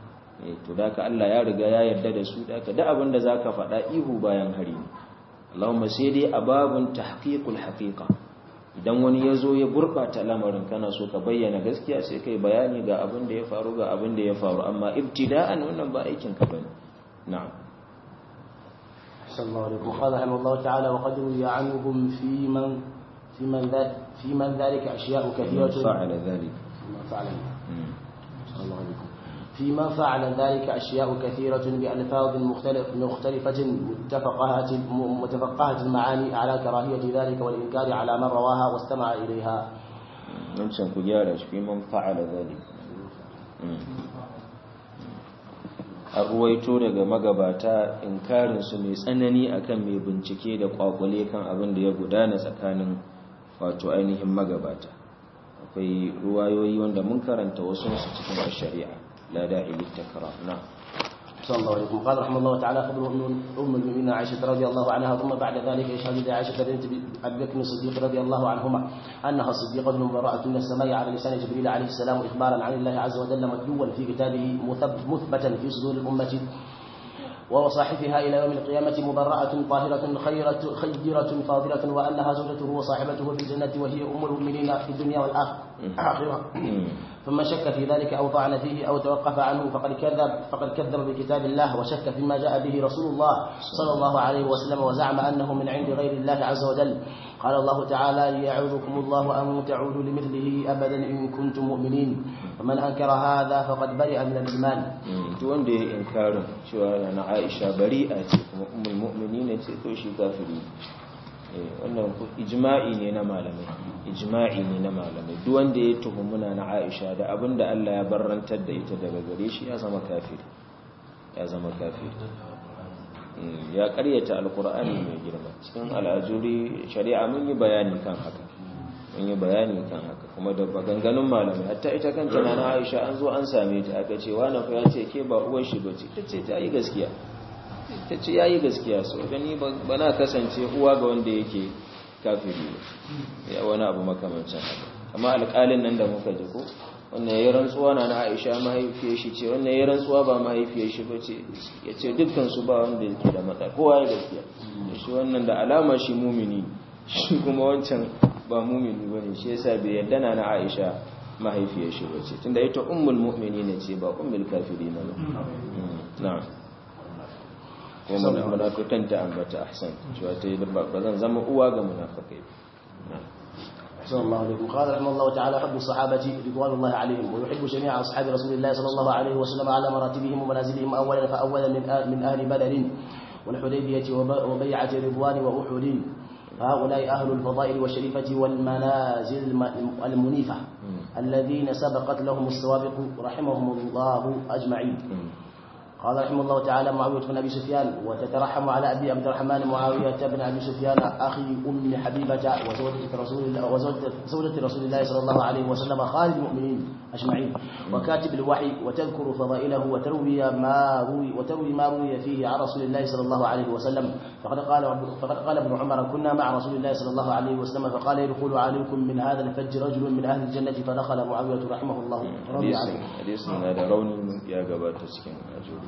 eh to da ka Allah ya riga ya yarda da su da ka da abin da zaka faɗa ihu bayan hari Allahumma sai dai ababun tahqiqul haqiqa idan wani ya zo ya gurɓata lamarin kana so ka bayyana gaskiya sai kai bayani ga abin da ya faru ga abin da ya faru amma ibtida'an wannan ba aikin ka bane na'am sallallahu alaihi wa qala Allah ta'ala wa qad ruya anhum fi man fi man fi man dhalika ashya'u kathiratun fa'ala dhalika fa'ala sallallahu alaihi فيما فعل ذلك أشياء كثيرة بألفاظ مختلف مختلفة متفقهة متفقهة المعاني على كراهية ذلك والإنكار على من رواها واستمع إليها. نمشي كجارش في من فعل ذلك. arwaito daga magabata inkarin su mai tsanani akan mai bincike da kwakwale kan abin da ya gudana tsakanin wato ainihin magabata akwai ruwayoyi wanda mun karanta wasu su cikin shari'a لا داعي للتكرار نعم صلى الله عليه وسلم قال رحمه الله تعالى خبر أم المؤمنين عائشة رضي الله عنها ثم بعد ذلك يشهد عائشة بنت أبي بكر الصديق رضي الله عنهما أنها الصديقة مبرأة من السماء على لسان جبريل عليه السلام إخبارا عن الله عز وجل متلوا في كتابه مثبتا في صدور الأمة ووصاحبها إلى يوم القيامة مبرأة طاهرة خيرة خيرة فاضلة وأنها زوجته وصاحبته في الجنة وهي أم المؤمنين في الدنيا والآخرة. ثم شك في ذلك أو طعن فيه أو توقف عنه فقد كذب فقد كذب بكتاب الله وشك فيما جاء به رسول الله صلى الله عليه وسلم وزعم أنه من عند غير الله عز وجل. قال الله تعالى: يعظكم الله أن تعودوا لمثله أبدا إن كنتم مؤمنين. فمن أنكر هذا فقد برئ من الإيمان. wanda ya inkarin cewa na Aisha bari'a ce kuma ummul mu'minin ce to shi kafiri. Wannan ijma'i ne na malamai ijma'i ne na malamai duk wanda ya tuhumuna na Aisha da abinda Allah ya barrantar da ita daga gare shi ya zama kafiri ya zama kafiri ya ƙaryata alqur'ani mai girma. Cikin al'ajuri shari'a mun yi bayani kan haka mun yi bayani kan haka kuma da maganganun malamai hatta ita kanta na Aisha an zo an same ta aka ce wa na fa ya ce ke ba uwar shi bace tace ta yi gaskiya ta ce ya yi gaskiya so gani ba na kasance uwa ga wanda yake kafiri ya wani abu makamancin haka. Amma alƙalin nan da muka ji ko wannan ya rantsuwa na na Aisha mahaifiyar shi ce wannan ya rantsuwa ba mahaifiyar shi ba ce ya ce dukkan su ba wanda yake da mata kowa ya gaskiya shi wannan da alama shi mumini shi kuma wancan ba mumini bane shi yasa bai yarda na na Aisha mahaifiyar shi ba ce tunda ita ummul mu'minin ce ba ummul kafirin ba. na'am kuma munafikan ta ambata ahsan cewa ta yi ba zan zama uwa ga munafikai. صلى الله عليه وسلم. قال رحمه الله تعالى: حب الصحابة رضوان الله عليهم ويحب جميع أصحاب رسول الله صلى الله عليه وسلم على مراتبهم ومنازلهم أولا فأولا من من أهل بدر والحديبية وبيعة رضوان وأحد هؤلاء أهل الفضائل والشريفة والمنازل المنيفة الذين سبقت لهم السوابق رحمهم الله أجمعين. قال رحمه الله تعالى: معاوية بن أبي سفيان وتترحم على أبي عبد الرحمن معاوية بن أبي سفيان أخي أم حبيبة وزوجة رسول الله وزوجة رسول الله صلى الله عليه وسلم خالد المؤمنين أجمعين وكاتب الوحي وتذكر فضائله وتروي ما روي وتروي ما روي فيه عن رسول الله صلى الله عليه وسلم. فقد قال فقد قال ابن عمر: كنا مع رسول الله صلى الله عليه وسلم فقال: يدخل عليكم من هذا الفج رجل من أهل الجنة فدخل معاوية رحمه الله رضي عنه. حديث من هذا رون يا جبار تسكين أجوري.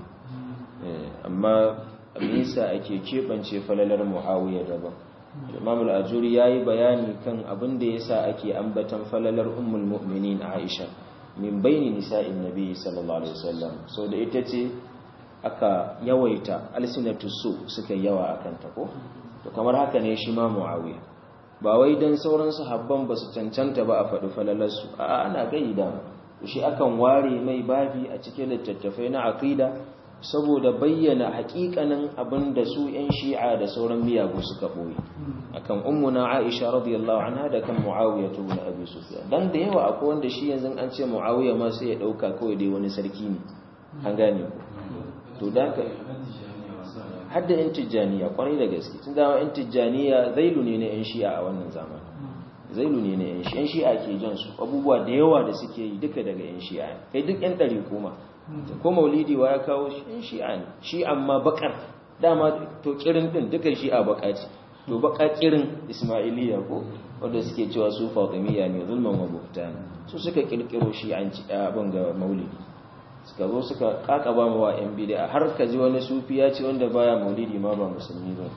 amma nisa ake keɓance falalar Muawiya daban. Imam al-Ajuri yayi bayani kan abin da yasa ake ambatan falalar ummul mu'minin Aisha min baini nisa'in nabi sallallahu alaihi wasallam so da ita ce aka yawaita alsinatu su suka yawa akan ta ko to kamar haka ne shi ma Muawiya ba wai dan sauran sahabban ba su cancanta ba a faɗi falalar su a'a ana gaida shi akan ware mai babi a cikin littattafai na aqida saboda bayyana hakikanin abin da su ‘yan shi'a da sauran miyagu suka ɓoye akan ummuna Aisha radiyallahu anha da kan Muawiya tu na Abi Sufyan dan da yawa akwai wanda shi yanzu an ce Muawiya ma sai ya dauka kawai dai wani sarki ne an gane ku to da ka hadda ‘yan tijjaniya kwarai da gaske tun dama ‘yan tijjaniya zailu ne na ‘yan shi'a a wannan zamani zailu ne na ‘yan shi'a ke jan su abubuwa da yawa da suke yi duka daga ‘yan shi'a kai duk ‘yan ɗari kuma ko maulidi wa ya kawo shi in shi'a ne shi amma bakar dama to kirin din duka shi'a baka ce to baka kirin ismailiya ko wanda suke cewa su fatimiyya ne zulman wa buhtan su suka kirkiro shi'anci abin ga maulidi suka zo suka kakaba ma wa yan bid'a har ka ji wani sufi ya ce wanda baya maulidi ma ba musulmi ba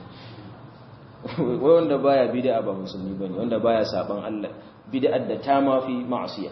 wai wanda baya bid'a ba musulmi bane wanda baya saban Allah bid'ar da ta mafi ma'asiya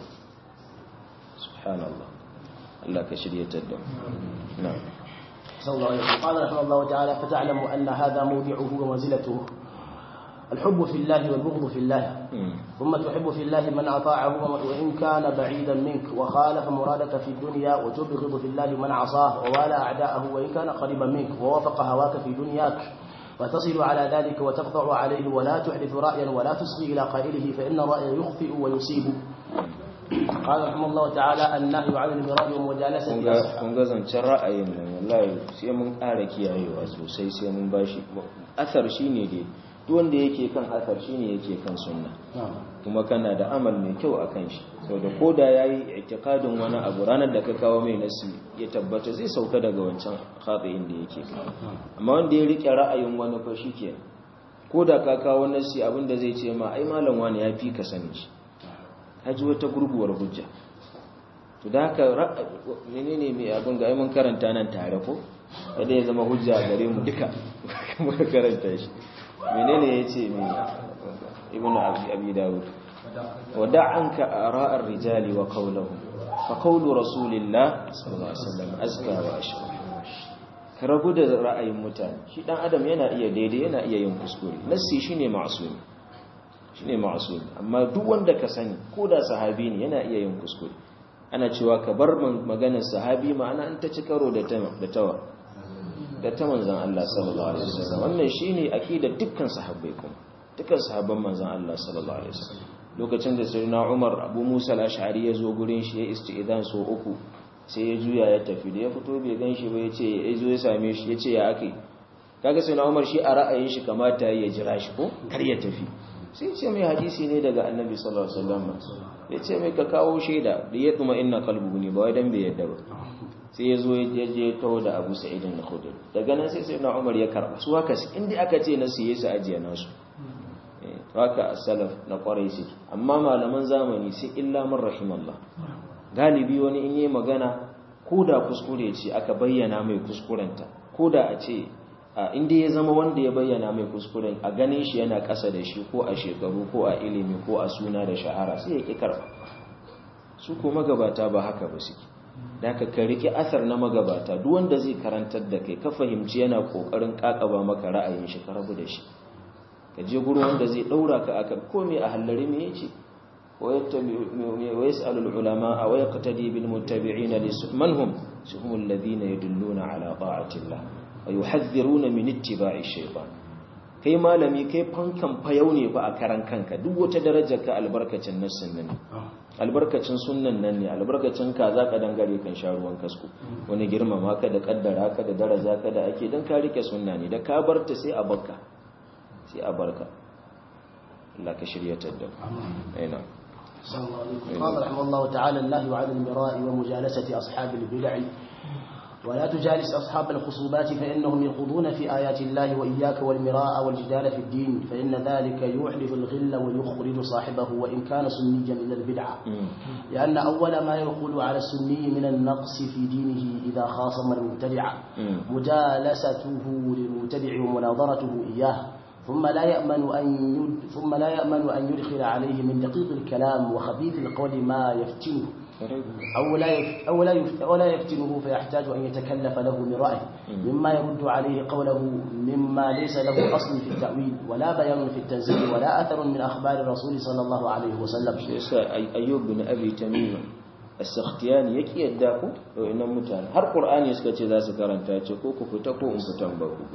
subhanallah الله كشرية الدم نعم صلى الله عليه وسلم. قال رحمه الله تعالى: فتعلم أن هذا موضعه ومنزلته الحب في الله والبغض في الله م. ثم تحب في الله من أطاعه وإن كان بعيدا منك وخالف مرادك في الدنيا وتبغض في الله من عصاه ووالى أعداءه وإن كان قريبا منك ووافق هواك في دنياك وتصل على ذلك وتقطع عليه ولا تحدث رأيا ولا تصغي إلى قائله فإن الرأي يخطئ ويصيب. قال رحمه الله تعالى: النهي عن المراد ومجالسة الأصحاب. kun ga zancen ra'ayin nan wallahi sai mun ƙara kiyayewa sosai sai mun bashi athar shine dai duk wanda yake kan athar shine yake kan sunna kuma kana da amal mai kyau akan shi saboda koda yayi i'tiqadin wani abu ranar da ka kawo mai nasi ya tabbata zai sauka daga wancan khati'in da yake amma wanda ya rike ra'ayin wani fa shikenan koda ka kawo nasi abinda zai ce ma ai malam wani ya fi ka sani shi haji wata gurguwar hujja to da haka menene mai abin ga mun karanta nan tare ko kada ya zama hujja gare mu duka muka karanta shi menene yace me ibnu abi dawud wada'anka ara'ar rijali wa qawluhum fa qawlu rasulillah sallallahu alaihi wasallam azka wa ashraf ka rabu da ra'ayin mutane shi dan adam yana iya daidai yana iya yin kuskure nassi shine ma'sumi shine ma'sumi amma duk wanda ka sani ko da sahabi ne yana iya yin kuskure ana cewa ka bar maganar sahabi ma'ana an ta ci karo da ta da tawa da ta manzon Allah sallallahu alaihi wasallam wannan shine aqidar dukkan sahabbai kuma dukkan sahabban manzon Allah sallallahu alaihi wasallam lokacin da sayyidina Umar Abu Musa al-Ash'ari ya zo gurin shi ya isti'zan so uku sai ya juya ya tafi da ya fito bai gan shi ba ya ce ya zo ya same shi ya ce ya ake kaga sai na Umar shi a ra'ayin shi kamata ya jira shi ko kar ya tafi sai ce mai hadisi ne daga Annabi sallallahu alaihi wasallam ya ce mai ka kawo shaida da ya tuma inna qalbuhu ne ba wai dan bai yadda ba sai ya zo ya je kawo da Abu Sa'id al-Khudri daga nan sai sai na Umar ya karba su haka inda aka ce na siye su ajiya nasu haka as-salaf na kwarai shi amma malaman zamani sai illa man rahimallah galibi wani in yi magana ko da kuskure ce aka bayyana mai kuskurenta ko da a ce inda ya zama wanda ya bayyana mai kuskuren a ganin shi yana ƙasa da shi ko a shekaru ko a ilimi ko a suna da shahara sai ya ƙi karɓa su ko magabata ba haka ba suke da ka ka riƙe asar na magabata duk wanda zai karantar da kai ka fahimci yana ƙoƙarin ƙaƙaba maka ra'ayin shi ka rabu da shi ka je gurin wanda zai ɗaura ka akan komai a hallari me yace ويسأل العلماء ويقتدي بالمتبعين من هم هم الذين يدلون على طاعة الله ويحذرون من اتباع الشيطان kai malami kai fankan fayau ne fa a karan kanka duk wata darajar ka albarkacin nassin nan albarkacin sunnan nan ne albarkacin ka za ka dangare kan sha ruwan kasko wani girmama ka da kaddara ka da daraja ka da ake dan ka rike sunna ne da ka barta sai a barka sai a barka Allah ka shiryatar da aina قال رحمه الله تعالى النهي عن المراء ومجالسة أصحاب البدع ولا تجالس أصحاب الخصوبات فإنهم يخوضون في آيات الله وإياك والمراء والجدال في الدين فإن ذلك يحدث الغل ويخرج صاحبه وإن كان سنيا من البدعة لأن أول ما يقول على السني من النقص في دينه إذا خاصم المبتدع مجالسته للمبتدع ومناظرته إياه ثم لا يأمن أن يد ثم لا يأمن أن يدخل عليه من دقيق الكلام وخبيث القول ما يفتنه أو لا أو لا أو لا يفتنه فيحتاج أن يتكلف له من رأيه مما يرد عليه قوله مما ليس له أصل في التأويل ولا بيان في التنزيل ولا أثر من أخبار الرسول صلى الله عليه وسلم. أيوب بن أبي تميم السختياني yake yadda ku wannan mutane har Qur'ani suka ce za su karanta ce ko ku fita ko in fitan ba ku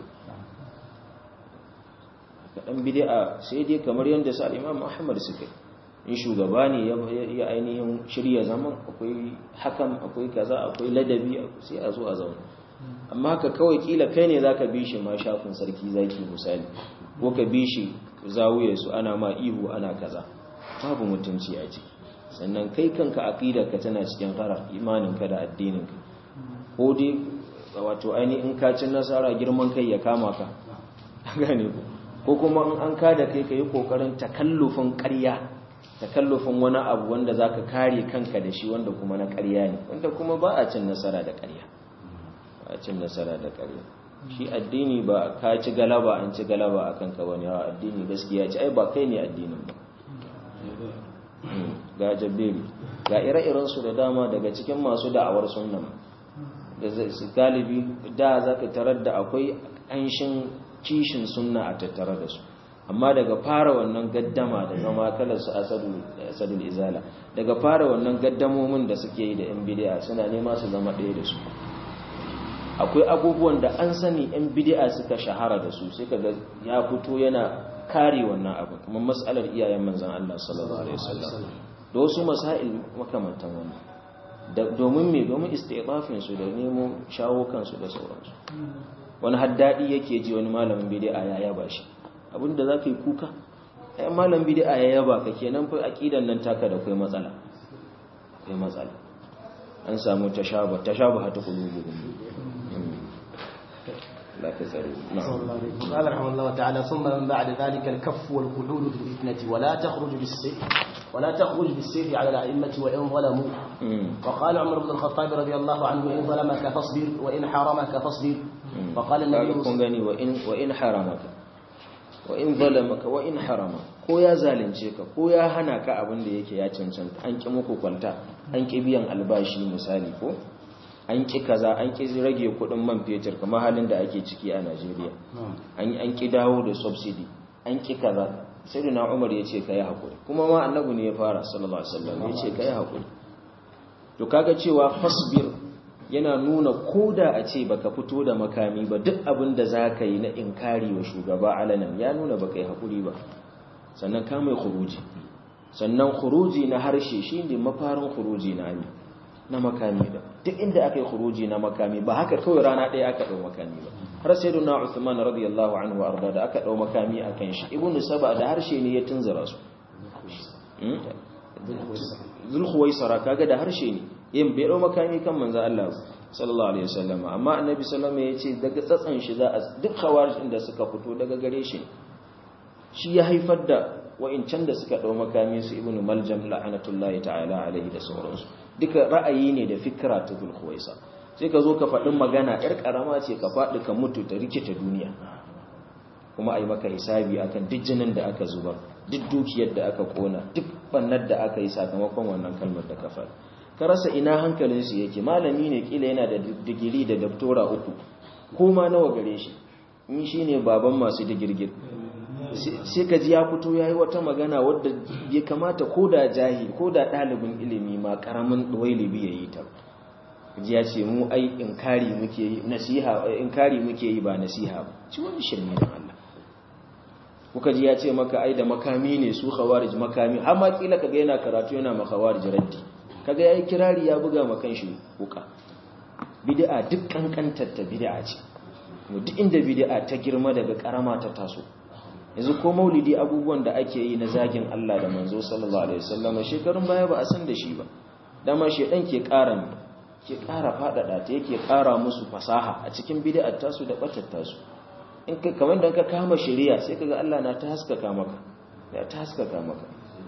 kaɗan bid'a sai dai kamar yadda sa Imam Ahmad suka in shugaba ne ya ainihin shirya zaman akwai hakan akwai kaza akwai ladabi sai a zo a zauna amma ka kawai kila kai ne zaka bi shi ma shafin sarki zaki misali ko ka bi shi zawuye su ana ma ihu ana kaza babu mutunci a ciki sannan kai kanka aqidarka tana cikin harar imaninka da addininka ko dai wato ainihin ka cin nasara girman kai ya kama ka gane ko ko kuma in an kada kai kai kokarin takallufin ƙarya takallufin wani abu wanda zaka kare kanka da shi wanda kuma na ƙarya ne wanda kuma ba a cin nasara da ƙarya ba a cin nasara da ƙarya shi addini ba ka ci galaba an ci galaba akan ka bane ha addini gaskiya ce ai ba kai ne addinin ba ga jabbeli ga ire-iren su da dama daga cikin masu da'awar sunna da su galibi da zaka tarar da akwai anshin kishin sunna a tattare da su amma daga fara wannan gaddama da zama kalar su asadul izala daga fara wannan gaddamomin da suke yi da yan bid'a suna nema su zama ɗaya da su akwai abubuwan da an sani yan bid'a suka shahara da su sai kaga ya fito yana kare wannan abu kuma mas'alar iyayen manzon Allah sallallahu alaihi wasallam da wasu masail makamantan wannan domin me domin istidafin su da nemo shawo kansu da sauransu wani haddadi yake ji wani malamin bid'a ya yaba shi abinda zaka yi kuka ai malamin bid'a ya yaba ka kenan fa aqidan nan taka da kai matsala kai matsala an samu tashaba tashabaha ta qulubuhum la tasaru قال رحمه الله تعالى ثم من بعد ذلك الكف والقعود في الفتنة ولا تخرج بالسيف ولا تخرج بالسيف على الأئمة وإن ظلموا وقال عمر بن الخطاب رضي الله عنه إن ظلمك فاصبر وإن حرمك فاصبر فقال النبي وإن وإن حرمك وإن ظلمك وإن حرمك ko ya zalunce ka ko ya hana ka abin da yake ya cancanta an ki muku kwanta an ki biyan albashi misali ko an ki kaza an ki rage kudin man fetur kamar halin da ake ciki a Najeriya an an ki dawo da subsidy an ki kaza sayyidina Umar yace kai hakuri kuma ma annabi ne ya fara sallallahu alaihi wasallam yace kai hakuri to kaga cewa fasbir yana nuna koda a ce baka fito da makami ba duk abin da zaka yi na inkari wa shugaba alanan ya nuna baka yi hakuri ba sannan ka mai khuruji sannan khuruji na harshe shine mafarin khuruji na ne na makami da duk inda aka yi khuruji na makami ba haka kawai rana ɗaya aka dau makami ba har sayyidina Uthman radiyallahu anhu arda da aka dau makami akan shi ibnu saba da harshe ne ya tunzura su zulhuwaisara kaga da harshe ne yin bai dau makami kan manzo Allah sallallahu alaihi wasallam amma annabi sallallahu alaihi wasallam yace daga tsatsan shi za a duk khawarij da suka fito daga gare shi shi ya haifar da wa'incan da suka dau makami su ibnu maljam la'anatullahi ta'ala alaihi da sauransu duka ra'ayi ne da fikra ta zulhuwaisa sai ka zo ka faɗin magana yar karama ce ka faɗi ka mutu ta rikita duniya kuma ai maka hisabi akan duk jinin da aka zubar duk dukiyar da aka kona duk bannar da aka yi sakamakon wannan kalmar da ka faɗi ka rasa ina hankalinsu yake malami ne kila yana da digiri da doktora uku ko ma nawa gare shi in shine baban masu digirgir sai ka ji ya fito yayi wata magana wadda ya kamata ko da jahil ko da ɗalibin ilimi ma karamin ɗwailibi yayi ta ji ya ce mu ai inkari muke yi nasiha inkari muke yi ba nasiha ba ci wani shirme da Allah kuka ji ya ce maka ai da makami ne su khawarij makami har ma kila kaga yana karatu yana ma khawarij raddi kaga yayi kirari ya buga ma kanshi wuka bid'a duk kankantar ta bid'a ce duk inda bid'a ta girma daga karama ta taso yanzu ko maulidi abubuwan da ake yi na zagin Allah da manzo sallallahu alaihi wasallam shekarun baya ba a san da shi ba dama shedan ke ƙara ke ƙara fadada ta yake ƙara musu fasaha a cikin bid'ar tasu da batar tasu in ka kamar da ka kama shari'a sai kaga Allah na ta haskaka maka ya ta haskaka maka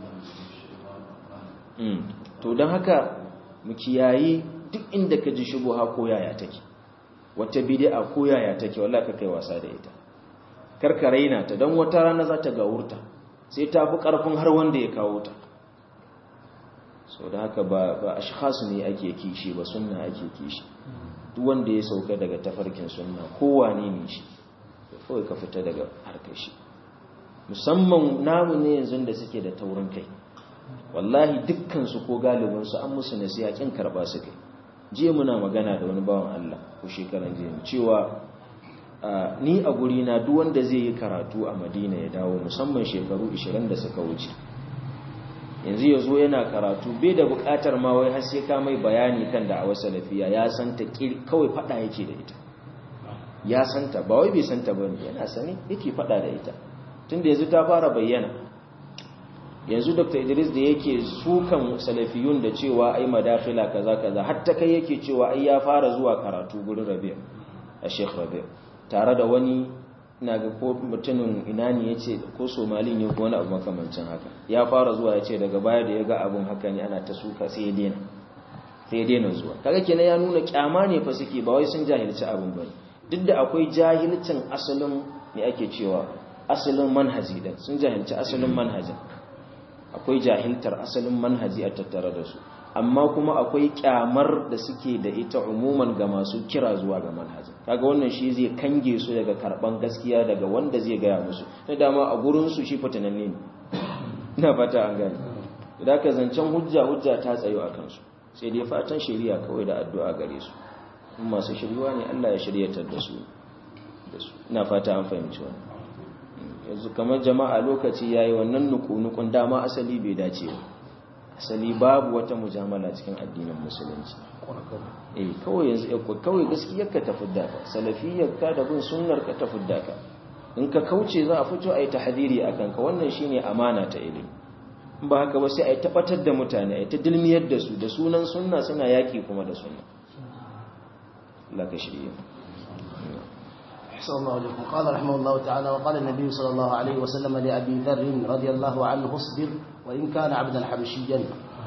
mm to dan haka mu kiyayi duk inda ka ji shubuha ko yaya take wata bid'a ko yaya take wallahi ka kai wasa da ita karka raina ta dan wata rana za ta gawurta sai ta fi karfin har wanda ya kawo ta so da haka ba ba ashkhasu ne ake kishi ba sunna ake kishi duk wanda ya sauka daga tafarkin sunna kowane ne shi kawai ka fita daga harkar shi musamman namu ne yanzu da suke da taurin kai wallahi dukkan su ko galibin su an musu nasiha kin karba su kai je muna magana da wani bawan Allah ko shekaran je cewa ni a guri na duk wanda zai yi karatu a Madina ya dawo musamman shekaru ishirin da suka wuce yanzu yazo yana karatu bai da bukatar ma wai har sai ka mai bayani kan da'awar salafiya ya santa kawai fada yake da ita ya santa ba wai bai santa bane yana sani yake fada da ita tunda yanzu ta fara bayyana yanzu Dr. Idris da yake sukan salafiyun da cewa ai madakhila kaza kaza hatta kai yake cewa ai ya fara zuwa karatu gurin Rabi' a Sheikh Rabi' tare da wani ina ga ko mutumin ina ne yace ko Somali ne ko wani abu makamancin haka ya fara zuwa yace daga baya da yaga abun haka ne ana ta suka sai ya daina sai ya daina zuwa kaga kenan ya nuna kyama ne fa suke ba wai sun jahilci abun bane duk da akwai jahilcin asalin me ake cewa asalin manhaji din sun jahilci asalin manhajin akwai jahiltar asalin manhaji a tattare da su amma kuma akwai kyamar da suke da ita umuman ga masu kira zuwa ga manhajin kaga wannan shi zai kange su daga karban gaskiya daga wanda zai gaya musu na dama a gurin su shi fitananne ne ina fata an gane idan ka zancen hujja hujja ta tsayo a kansu sai dai fatan shari'a kawai da addu'a gare su in masu shiriwa ne Allah ya shiryatar da su ina fata an fahimci wannan yanzu kamar jama'a lokaci yayi wannan nuku-nukun dama asali bai dace ba asali babu wata mujamala cikin addinin musulunci eh kawai yanzu kawai gaskiyar ka tafi daka salafiyyar ka da bin sunnar ka tafi daka in ka kauce za a fito ayi tahdiri akan ka wannan shine amana ta ilimi in ba haka ba sai ayi tabbatar da mutane ayi ta dilmiyar da su da sunan sunna suna yaki kuma da sunna Allah ka shirye أحسن الله عليكم. قال رحمه الله تعالى: وقال النبي صلى الله عليه وسلم لأبي ذر رضي الله عنه: اصبر وإن كان عبدا حبشيا.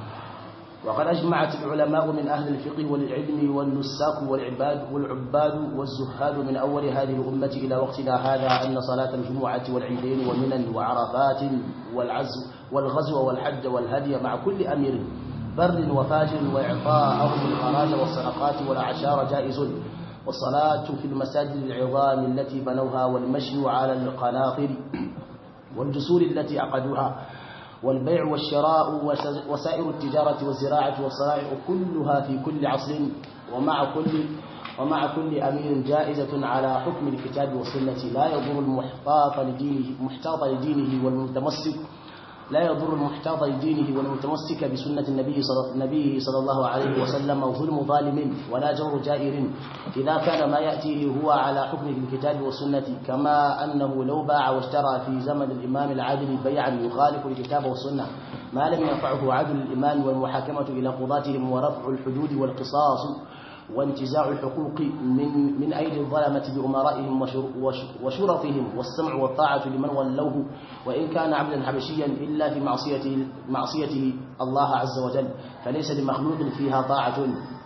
وقد أجمعت العلماء من أهل الفقه والعلم والنساك والعباد والعباد والزهاد من أول هذه الأمة إلى وقتنا هذا أن صلاة الجمعة والعيدين ومنن وعرفات والعزو والغزو والحج والهدي مع كل أمير بر وفاجر وإعطاءهم الخراج والصدقات والأعشار جائز، والصلاة في المساجد العظام التي بنوها والمشي على القناطر والجسور التي عقدوها والبيع والشراء وسائر التجارة والزراعة والصنائع كلها في كل عصر ومع كل ومع كل أمير جائزة على حكم الكتاب والسنة، لا يضر المحتاط لدينه محتاط لدينه والمتمسك لا يضر المحتاط لدينه والمتمسك بسنة النبي صلى, النبي صلى الله عليه وسلم ظلم ظالم ولا جور جائر إذا كان ما يأتيه هو على حكم الكتاب والسنة، كما أنه لو باع واشترى في زمن الإمام العادل بيعا يخالف الكتاب والسنة ما لم ينفعه عدل الإمام والمحاكمة إلى قضاتهم ورفع الحدود والقصاص وانتزاع الحقوق من من أيدي الظلمة بأمرائهم وشرطهم والسمع والطاعة لمن ولوه وإن كان عبدا حبشيا إلا في معصيته معصيته الله عز وجل، فليس لمخلوق فيها طاعة.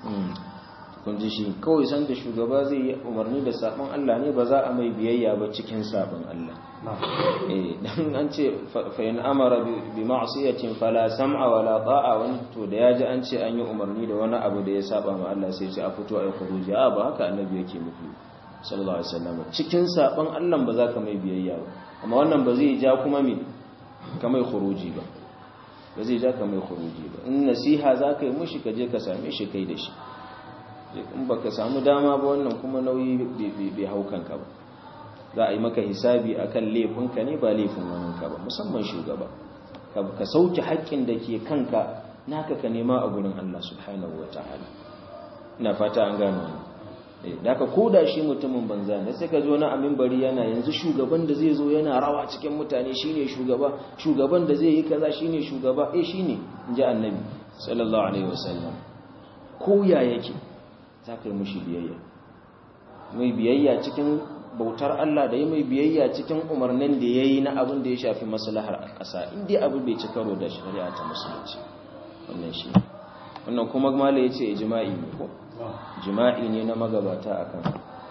kun ji shi kawai san da shugaba zai yi umarni da sabon Allah ne ba za a mai biyayya ba cikin sabon Allah. eh dan an ce fa in amara bi ma'siyatin fala sam'a wala ta'a, wani to da yaji an ce an yi umarni da wani abu da ya saba ma Allah sai ce a fito ai khuruji. a ba haka annabi yake nufi sallallahu alaihi wasallam, cikin sabon Allah ba za ka mai biyayya ba, amma wannan ba zai ja kuma me ka mai khuruji ba ba zai ja ka mai khuruji ba. in nasiha za ka yi mushi ka je ka same shi kai da shi, in baka samu dama ba wannan kuma nauyi bai hau kanka ba, za a yi maka hisabi akan laifinka ne ba laifin waninka ba, musamman shugaba ka sauke haƙƙin da ke kanka naka ka nema a gurin Allah subhanahu wataala. ina fata an gano ne da ka koda shi mutumin banza ne sai ka zo na amin bari yana yanzu shugaban da zai zo yana rawa cikin mutane shine shugaba, shugaban da zai yi kaza shine shugaba, eh shine inji annabi sallallahu alaihi wasallam. ko ya yake za ka yi mushi biyayya, mai biyayya cikin bautar Allah da yi mai biyayya cikin umarnin da ya yi na abin da ya shafi maslahar a ƙasa, inda abu bai ci karo da shari'a ta musulunci. wannan shi wannan kuma mala ya ce jima'i ne ko jima'i ne na magabata akan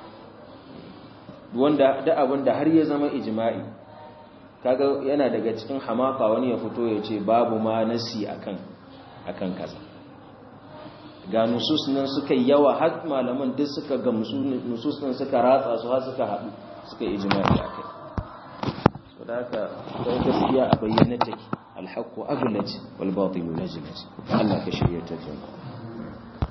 wanda da abin da har ya zama ijma'i, kaga yana daga cikin hamaka wani ya fito ya ce babu ma nasi akan akan kaza. ga nusus nan suka yawa har malaman duk suka ga nusus nan suka ratsa su har suka haɗu suka yi ijma'i akai. so da haka da gaskiya a bayyana take alhaqqu aglaj wal batilu najlaj. Allah ka shirye ta jama'a.